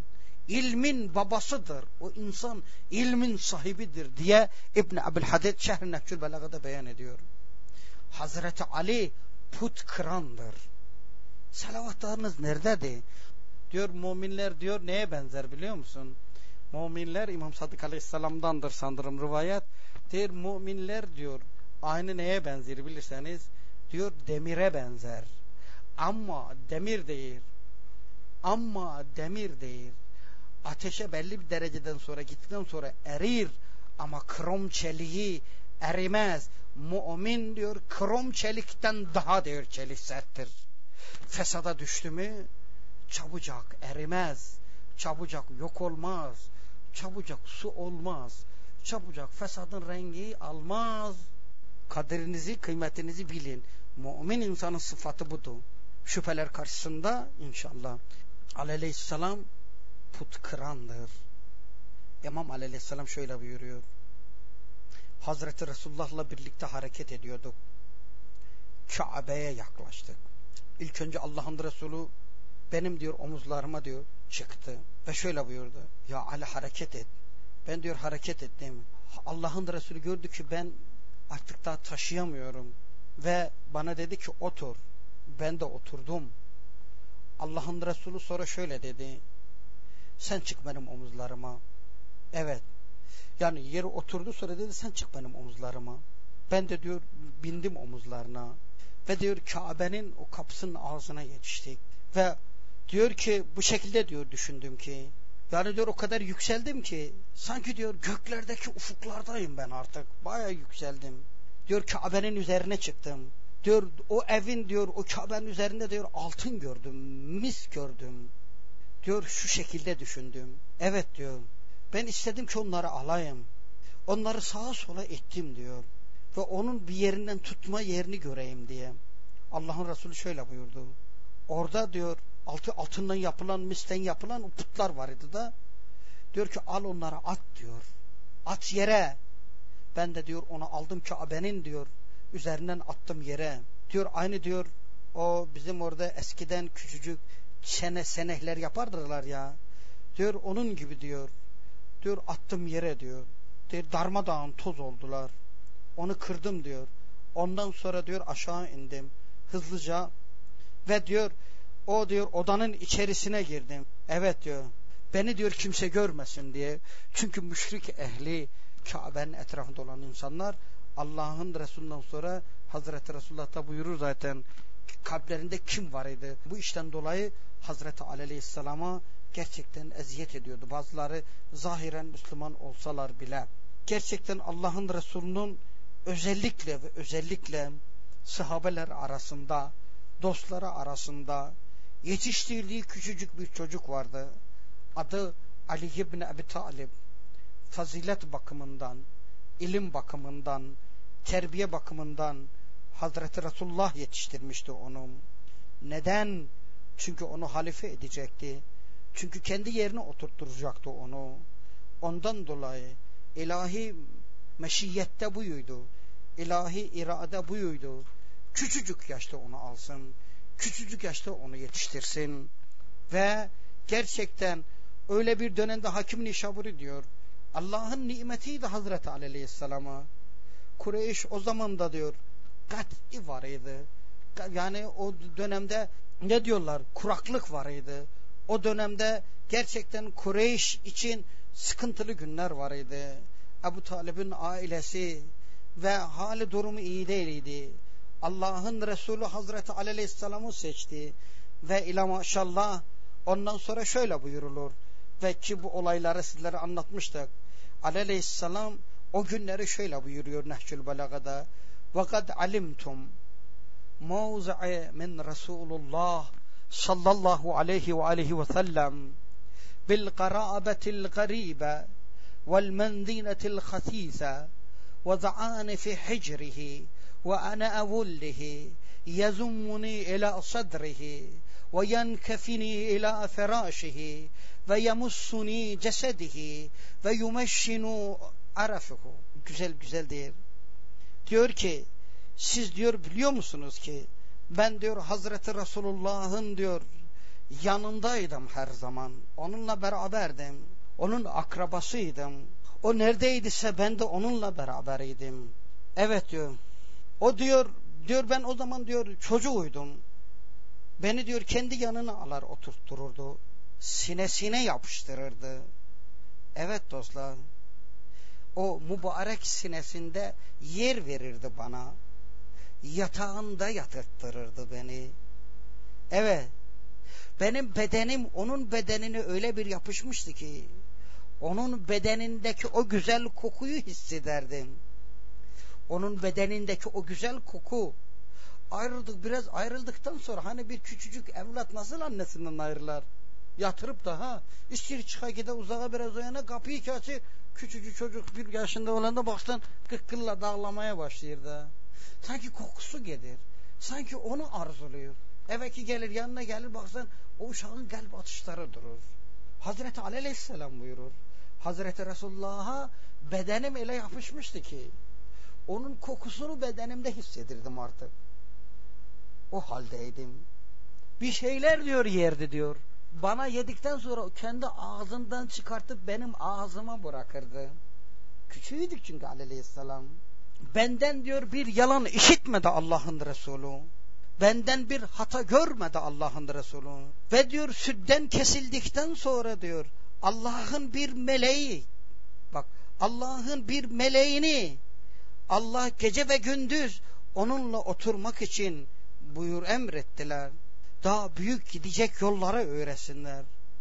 Speaker 1: ilmin babasıdır. O insan ilmin sahibidir diye İbn Abdülhadid Şerh-i Nehcül Belaga'da beyan ediyor. Hazreti Ali put kırandır. Salavatlarınız nerededir? Diyor müminler diyor neye benzer biliyor musun? Müminler İmam Sadık Aleyhisselam'dandır sanırım rivayet. Diyor müminler diyor aynı neye benzer bilirseniz diyor demire benzer. Ama demir değil. Ama demir değil. Ateşe belli bir dereceden sonra gittikten sonra erir ama krom çeliği erimez. Mümin diyor krom çelikten daha diyor çelik serttir. Fesada düştü mü çabucak erimez, çabucak yok olmaz, çabucak su olmaz, çabucak fesadın rengi almaz. Kaderinizi, kıymetinizi bilin. Mümin insanın sıfatı budur. Şüpheler karşısında inşallah. Aleyhisselam put kırandır. İmam Aleyhisselam şöyle buyuruyor. Hazreti Resulullah'la birlikte hareket ediyorduk. Kabe'ye yaklaştık. İlk önce Allah'ın Resulü benim diyor omuzlarıma diyor çıktı ve şöyle buyurdu. Ya Ali hareket et. Ben diyor hareket ettim. Allah'ın Resulü gördü ki ben artık daha taşıyamıyorum ve bana dedi ki otur. Ben de oturdum. Allah'ın Resulü sonra şöyle dedi. Sen çık benim omuzlarıma. Evet. Yani yere oturdu sonra dedi sen çık benim omuzlarıma. Ben de diyor bindim omuzlarına. Ve diyor Kabe'nin o kapısının ağzına yetiştik. Ve diyor ki bu şekilde diyor düşündüm ki yani diyor o kadar yükseldim ki sanki diyor göklerdeki ufuklardayım ben artık. Bayağı yükseldim. Diyor Kabe'nin üzerine çıktım. Diyor o evin diyor o Kabe'nin üzerinde diyor altın gördüm. Mis gördüm. Diyor şu şekilde düşündüm. Evet diyor. Ben istedim ki onları alayım. Onları sağa sola ettim diyor. Ve onun bir yerinden tutma yerini göreyim diye. Allah'ın Resulü şöyle buyurdu. Orada diyor altı altından yapılan, misten yapılan o putlar var idi da. Diyor ki al onları at diyor. At yere. Ben de diyor onu aldım Kabe'nin diyor. Üzerinden attım yere. Diyor aynı diyor o bizim orada eskiden küçücük sene senehler yapardılar ya. Diyor onun gibi diyor. Diyor attım yere diyor. Diyor darmadağın toz oldular. Onu kırdım diyor. Ondan sonra diyor aşağı indim. Hızlıca ve diyor o diyor odanın içerisine girdim. Evet diyor. Beni diyor kimse görmesin diye. Çünkü müşrik ehli Kabe'nin etrafında olan insanlar Allah'ın Resulü'nden sonra Hazreti Resulullah da buyurur zaten kalplerinde kim var idi. Bu işten dolayı Hazreti Ali Aleyhisselam'a gerçekten eziyet ediyordu. Bazıları zahiren Müslüman olsalar bile. Gerçekten Allah'ın Resulü'nün özellikle ve özellikle sahabeler arasında, dostları arasında yetiştirdiği küçücük bir çocuk vardı. Adı Ali ibn Abi Talib. Fazilet bakımından, ilim bakımından, terbiye bakımından Hazreti Resulullah yetiştirmişti onu. Neden? Çünkü onu halife edecekti. Çünkü kendi yerine oturtturacaktı onu. Ondan dolayı ilahi meşiyette buydu. İlahi irade buydu. Küçücük yaşta onu alsın. Küçücük yaşta onu yetiştirsin. Ve gerçekten öyle bir dönemde Hakim Nişaburi diyor. Allah'ın nimetiydi Hazreti Ali Aleyhisselam'a. Kureyş o zaman da diyor kat'i var idi. Yani o dönemde ne diyorlar? Kuraklık var idi. O dönemde gerçekten Kureyş için sıkıntılı günler var idi. Ebu Talib'in ailesi ve hali durumu iyi değildi. Allah'ın Resulü Hazreti Ali Aleyhisselam'ı seçti ve ila maşallah ondan sonra şöyle buyurulur ve ki bu olayları sizlere anlatmıştık. Ali Aleyhisselam o günleri şöyle buyuruyor Nehcül Belaga'da. وَقَدْ عَلِمْتُمْ مَوْزَعِ مِنْ رَسُولُ اللّٰهِ sallallahu aleyhi ve aleyhi ve sellem بِالْقَرَابَةِ الْغَرِيبَةِ وَالْمَنْذِينَةِ الْخَثِيثَةِ وَضَعَانِ فِي حِجْرِهِ وَأَنَا أَوُلِّهِ يَزُمُّنِي إِلَى صَدْرِهِ وَيَنْكَفِنِي إِلَى فِرَاشِهِ وَيَمُسُّنِي جَسَدِهِ وَيُمَشِّنُ عَرَفِهُ. Güzel güzel değil. Diyor ki siz diyor biliyor musunuz ki ben diyor Hazreti Resulullah'ın diyor yanındaydım her zaman. Onunla beraberdim. Onun akrabasıydım. O neredeydiyse ben de onunla beraberiydim. Evet diyor. O diyor, diyor ben o zaman diyor çocuğuydum. Beni diyor kendi yanına alar oturttururdu. Sinesine yapıştırırdı. Evet dostlar. O mübarek sinesinde yer verirdi bana. Yatağında yatırttırırdı beni. Evet. Benim bedenim onun bedenine öyle bir yapışmıştı ki onun bedenindeki o güzel kokuyu hissederdim. Onun bedenindeki o güzel koku. Ayrıldık, biraz ayrıldıktan sonra hani bir küçücük evlat nasıl annesinden ayrılar? Yatırıp da ha içeri çıka gide uzağa biraz o yana kapıyı açır. Küçücük çocuk bir yaşında olan da baştan kıkkılla dağlamaya başlıyor da. Sanki kokusu gelir. Sanki onu arzuluyor. Eve ki gelir, yanına gelir, baksan o uşağın kalp atışları durur. Hazreti Ali Aleyhisselam buyurur. Hazreti Resulullah'a bedenim öyle yapışmıştı ki onun kokusunu bedenimde hissedirdim artık. O haldeydim. Bir şeyler diyor yerdi diyor. Bana yedikten sonra kendi ağzından çıkartıp benim ağzıma bırakırdı. Küçüğüydük çünkü Aleyhisselam. Benden diyor bir yalan işitmedi Allah'ın Resulü. Benden bir hata görmedi Allah'ın Resulü. Ve diyor sütten kesildikten sonra diyor Allah'ın bir meleği, bak Allah'ın bir meleğini Allah gece ve gündüz onunla oturmak için buyur emrettiler. Daha büyük gidecek yolları öğretsinler.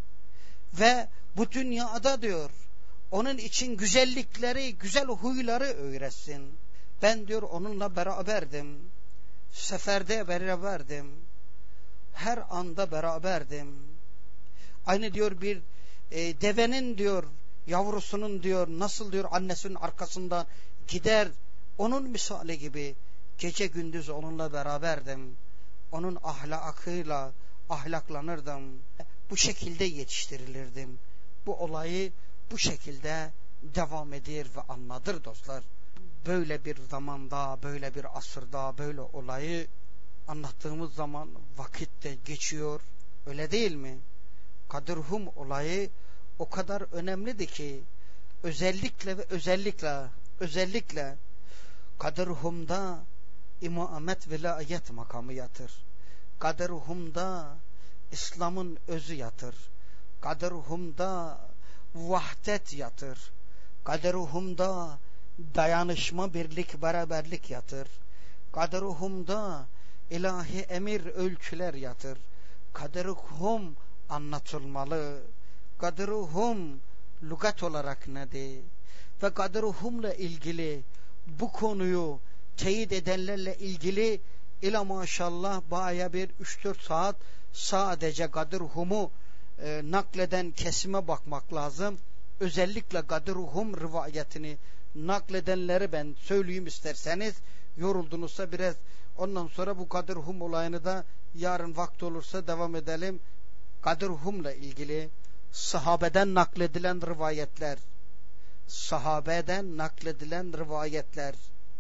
Speaker 1: Ve bu dünyada diyor onun için güzellikleri, güzel huyları öğretsin. Ben diyor onunla beraberdim. Seferde beraberdim. Her anda beraberdim. Aynı diyor bir e, devenin diyor yavrusunun diyor nasıl diyor annesinin arkasından gider. Onun misali gibi gece gündüz onunla beraberdim. Onun ahlakıyla ahlaklanırdım. Bu şekilde yetiştirilirdim. Bu olayı bu şekilde devam eder ve anladır dostlar. Böyle bir zamanda, böyle bir asırda böyle olayı anlattığımız zaman vakit de geçiyor. Öyle değil mi? Kadırhum olayı o kadar önemlidir ki özellikle ve özellikle özellikle Kadırhum'da imamet velayet makamı yatır. Kadırhum'da İslam'ın özü yatır. Kadırhum'da vahdet yatır. Kadırhum'da dayanışma, birlik, beraberlik yatır. Kadırhum'da ilahi emir, ölçüler yatır. Kadırhum anlatılmalı. Kadırhum lügat olarak nedir? Ve Kadırhum'la ilgili bu konuyu teyit edenlerle ilgili ila maşallah baya bir üç dört saat sadece Kadırhum'u e, nakleden kesime bakmak lazım. Özellikle Kadırhum rivayetini nakledenleri ben söyleyeyim isterseniz, yoruldunuzsa biraz ondan sonra bu Kadırhum olayını da yarın vakti olursa devam edelim. Kadırhum'la ilgili sahabeden nakledilen rivayetler, sahabeden nakledilen rivayetler,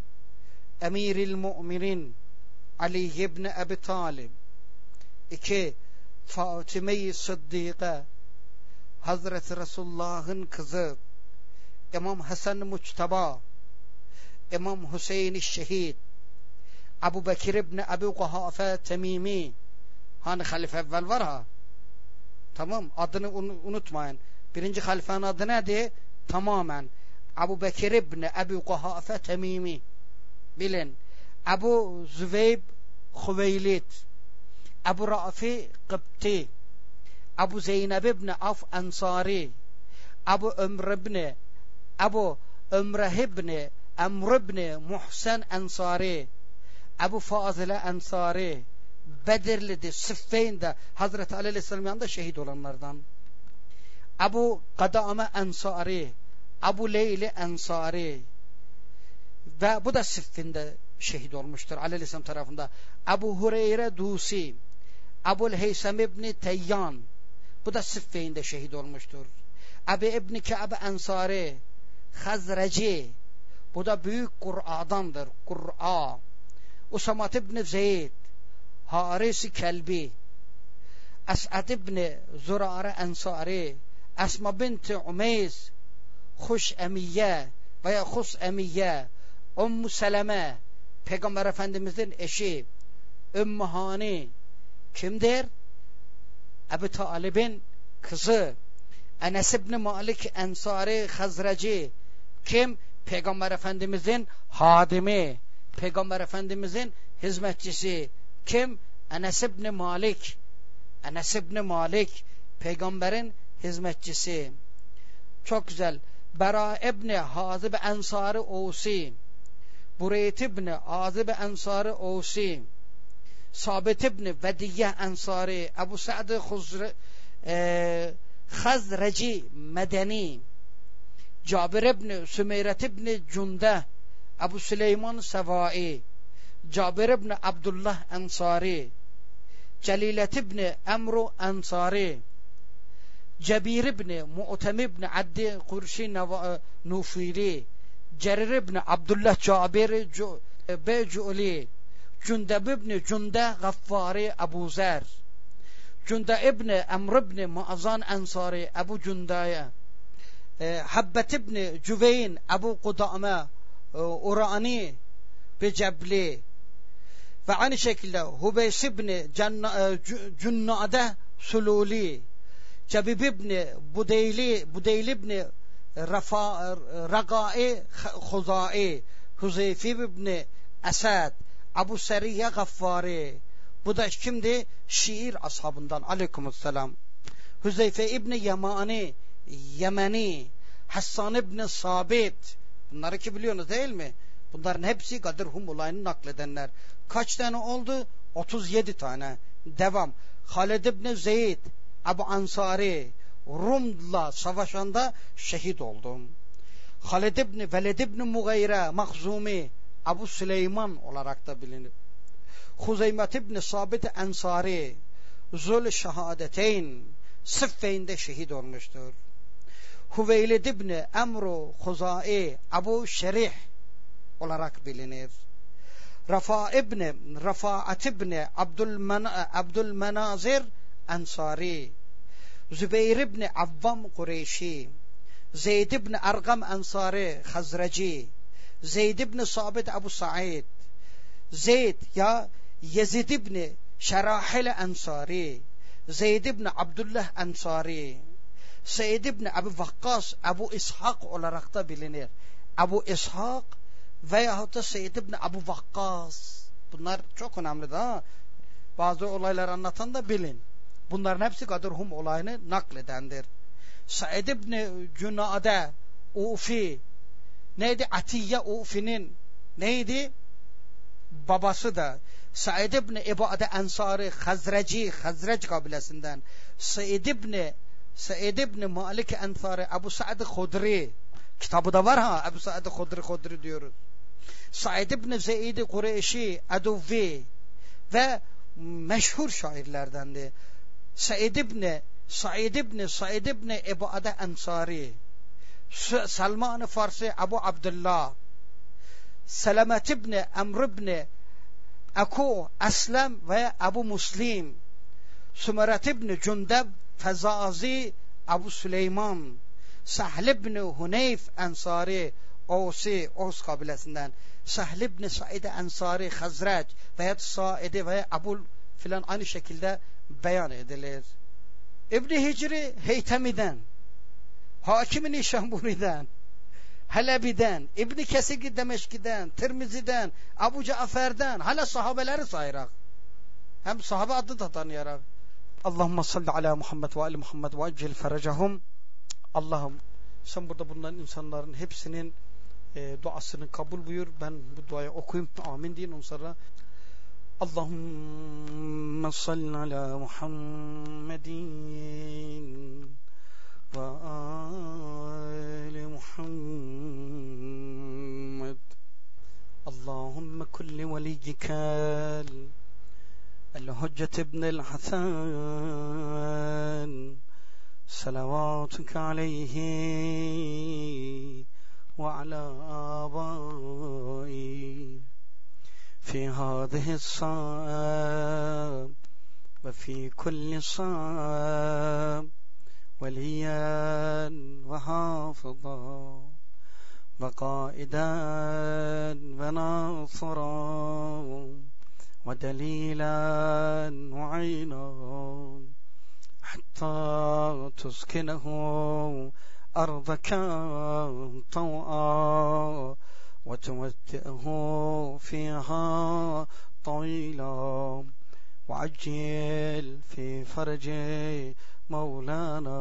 Speaker 1: Emiril Mu'minin Ali ibn Ebi Talib, iki Fatime-i Sıddika, Hazreti Resulullah'ın kızı, İmam Hasan Muçtaba, İmam Hüseyin Şehit, Ebu Bekir ibn Ebu Kuhafe Temimi, hani halife evvel var ha, tamam, adını unutmayın. Birinci halifenin adı neydi? Tamamen Ebu Bekir ibn Ebu Kuhafe Temimi, bilin. Ebu Züveyb Hüveylid, Ebu Rafi Kıpti, Ebu Zeynep ibn Af Ensari, Ebu Ömr ibn Ebu Ömre ibn Emr ibn Muhsen Ensari, Ebu Fazile Ensari, Bedirli'de, Sıffeyn'de Hazreti Ali Aleyhisselam yanında şehit olanlardan. Ebu Kadame Ensari, Ebu Leyli Ensari ve bu da Sıffin'de şehit olmuştur Ali Aleyhisselam tarafında. Ebu Hureyre Dusi, Ebu Heysem ibn Teyyan, bu da Sıffeyn'de şehit olmuştur. Ebu İbn Ka'b Ensari, Hazreci, bu da büyük Kur'a'dandır. Kur'a. Usamat ibn Zeyd, Haris Kelbi, اسعد ابن زراره انصاری، اسما بنت عمیس خوش امیه veya Hus Emiye, Ummu Seleme, Peygamber Efendimizin eşi, Ümmü Hani kimdir? Ebu Talib'in kızı. Enes İbni Malik Ensari Hazreci kim? Peygamber Efendimizin hadimi, Peygamber Efendimizin hizmetçisi kim? Enes İbni Malik. Enes İbni Malik Peygamberin hizmetçisi. Çok güzel. Bera İbni Hazib Ensari Osi, Bureyt İbni Hazib Ensari Osi, Sabit İbni Vediye Ensari, Ebu Sa'd e, Hazreci Medeni, Cabir İbni Sümeyret İbni Cunde, Ebu Süleyman Sevai, Cabir İbni Abdullah Ensari, Celilet İbni Emru Ensari, Cebir İbni Mu'tem İbni Addi Kurşi Nufili, Cerir İbni Abdullah Cabir Becu'li, Cündeb İbni Cünde Gaffari Ebu Zer, Cünde İbni Emr İbni Muazan Ensari Ebu Cünda'ya, Habbet İbni Cüveyn Ebu Kudame Urani Becebli ve aynı şekilde Hubeys İbni Cünnade Sululi, Cebib İbni Budeyli, Budeyli İbni Rafa, Ragai Khuzai, Huzeyfi İbni Esad, Abu Seriye Gaffari. Bu da kimdi? Şiir ashabından. Aleykümselam. Huzeyfe İbni Yemani, Yemeni, Hassan İbni Sabit. Bunları ki biliyorsunuz değil mi? Bunların hepsi Gadir Hum olayını nakledenler. Kaç tane oldu? otuz yedi tane. Devam. Halid İbni Zeyd, Ebu Ansari, Rum'la savaşanda şehit oldum. Halid İbni Veled İbni Mugayre Mahzumi, Ebu Süleyman olarak da bilinir. Huzeymet İbni Sabit Ensari, Zul Şehadeteyn, Sıffeyn'de şehit olmuştur. Hüveylid İbni Emru Huzai, Ebu Şerih olarak bilinir. Rafa İbni Rafaat İbni Abdülmenazir Ensari, Zübeyir İbni Avvam Kureyşi, Zeyd İbni Ergam Ensari Hazreci, Zeyd İbni Sabit Ebu Sa'id, Zeyd ya Yezid İbni Şerahil Ensari, Zeyd İbni Abdullah Ensari, Seyyid İbni Ebu Vakkas Ebu İshak olarak da bilinir. Ebu İshak veyahut da Seyyid İbni Ebu Vakkas. Bunlar çok önemli ha. Bazı olaylar anlatan da bilin. Bunların hepsi Gadir Hum olayını nakledendir. Said İbni Cunade Ufi neydi? Atiye Ufi'nin neydi? Babası da Said İbni İbade Ensari Hazreci, Hazreç kabilesinden. Said İbni Said İbni Malik Ensari Ebu Sa'd Hudri, kitabı da var ha, Ebu Sa'd Hudri Hudri diyoruz. Said İbni Zeyd Kureyşi Aduvi ve meşhur şairlerdendi. Said İbni Said İbni Said İbni İbade Ensari, Salman Farsi Ebu Abdullah, Selamet İbni Emr İbni Aku Aslem ve Ebu Muslim, Sümeret İbni Cündeb Fezazi Ebu Süleyman, Sahl İbni Huneyf Ensari Osi, Os kabilesinden, Sahl İbni Said Ensari Hazreç veya Said veya Ebu filan aynı şekilde beyan edilir. İbni Hicri Heytemi'den, Hakim-i Nişanburi'den, Halebi'den, İbni Kesir Demeşki'den, Tirmizi'den, Ebu Cafer'den, hala sahabeleri sayarak, hem sahabe adı da tanıyarak. Allahümme salli ala Muhammed ve ali Muhammed ve acil ferecahum. Allah'ım sen burada bulunan insanların hepsinin e, duasını kabul buyur. Ben bu duayı okuyayım. Amin deyin. Ondan sonra Allahümme salli ala Muhammedin ve ali Muhammed. Allahümme kulli veliyyikel الحجة ابن الحسن صلواتك عليه وعلى آبائه في هذه الساعة وفي في كل صام وليا وحافظا وقائدا وناصرا ودليلا وعينا حتى تسكنه أرضك طوعا وتمتعه فيها طويلا وعجل في فرج مولانا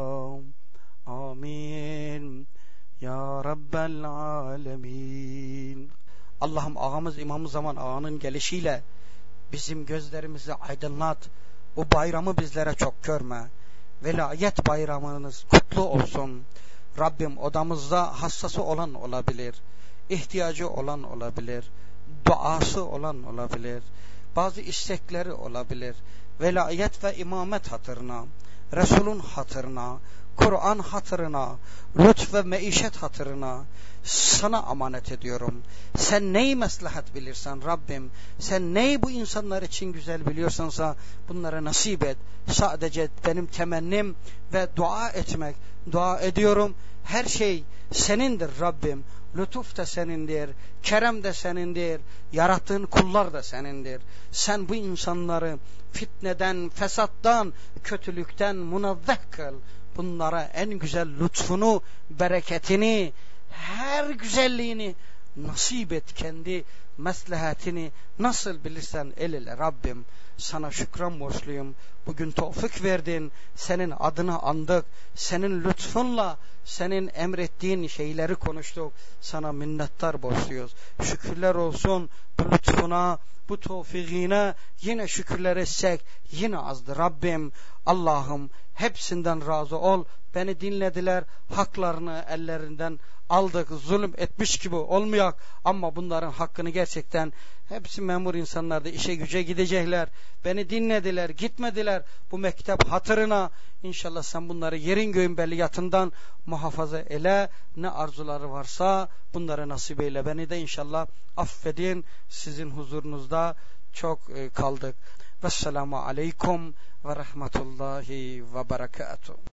Speaker 1: آمين ya Rabbel Alemin. Allah'ım ağamız İmam-ı Zaman ağanın gelişiyle bizim gözlerimizi aydınlat. Bu bayramı bizlere çok görme. Velayet bayramınız kutlu olsun. Rabbim odamızda hastası olan olabilir. İhtiyacı olan olabilir. Duası olan olabilir. Bazı istekleri olabilir. Velayet ve imamet hatırına, Resul'ün hatırına, Kur'an hatırına, lütf ve meişet hatırına sana emanet ediyorum. Sen neyi maslahat bilirsen Rabbim, sen neyi bu insanlar için güzel biliyorsansa bunlara nasip et. Sadece benim temennim ve dua etmek. Dua ediyorum. Her şey senindir Rabbim. Lütuf da senindir, kerem de senindir, yarattığın kullar da senindir. Sen bu insanları fitneden, fesattan, kötülükten munazzeh kıl. Bunlara en güzel lütfunu, bereketini, her güzelliğini nasip et, kendi maslahatini nasıl bilirsen el ile Rabbim. Sana şükran borçluyum. Bugün tevfik verdin, senin adını andık, senin lütfunla, senin emrettiğin şeyleri konuştuk. Sana minnettar borçluyuz. Şükürler olsun bu lütfuna, bu tevfikine yine şükürler etsek yine azdır Rabbim. Allah'ım hepsinden razı ol. Beni dinlediler, haklarını ellerinden aldık, zulüm etmiş gibi olmayak ama bunların hakkını gerçekten hepsi memur insanlar da işe güce gidecekler. Beni dinlediler, gitmediler. Bu mektep hatırına inşallah sen bunları yerin göğün belliyatından muhafaza ele. Ne arzuları varsa bunları nasip eyle. Beni de inşallah affedin. Sizin huzurunuzda çok kaldık. Vesselamu aleyküm ve rahmetullahi ve berekatuhu.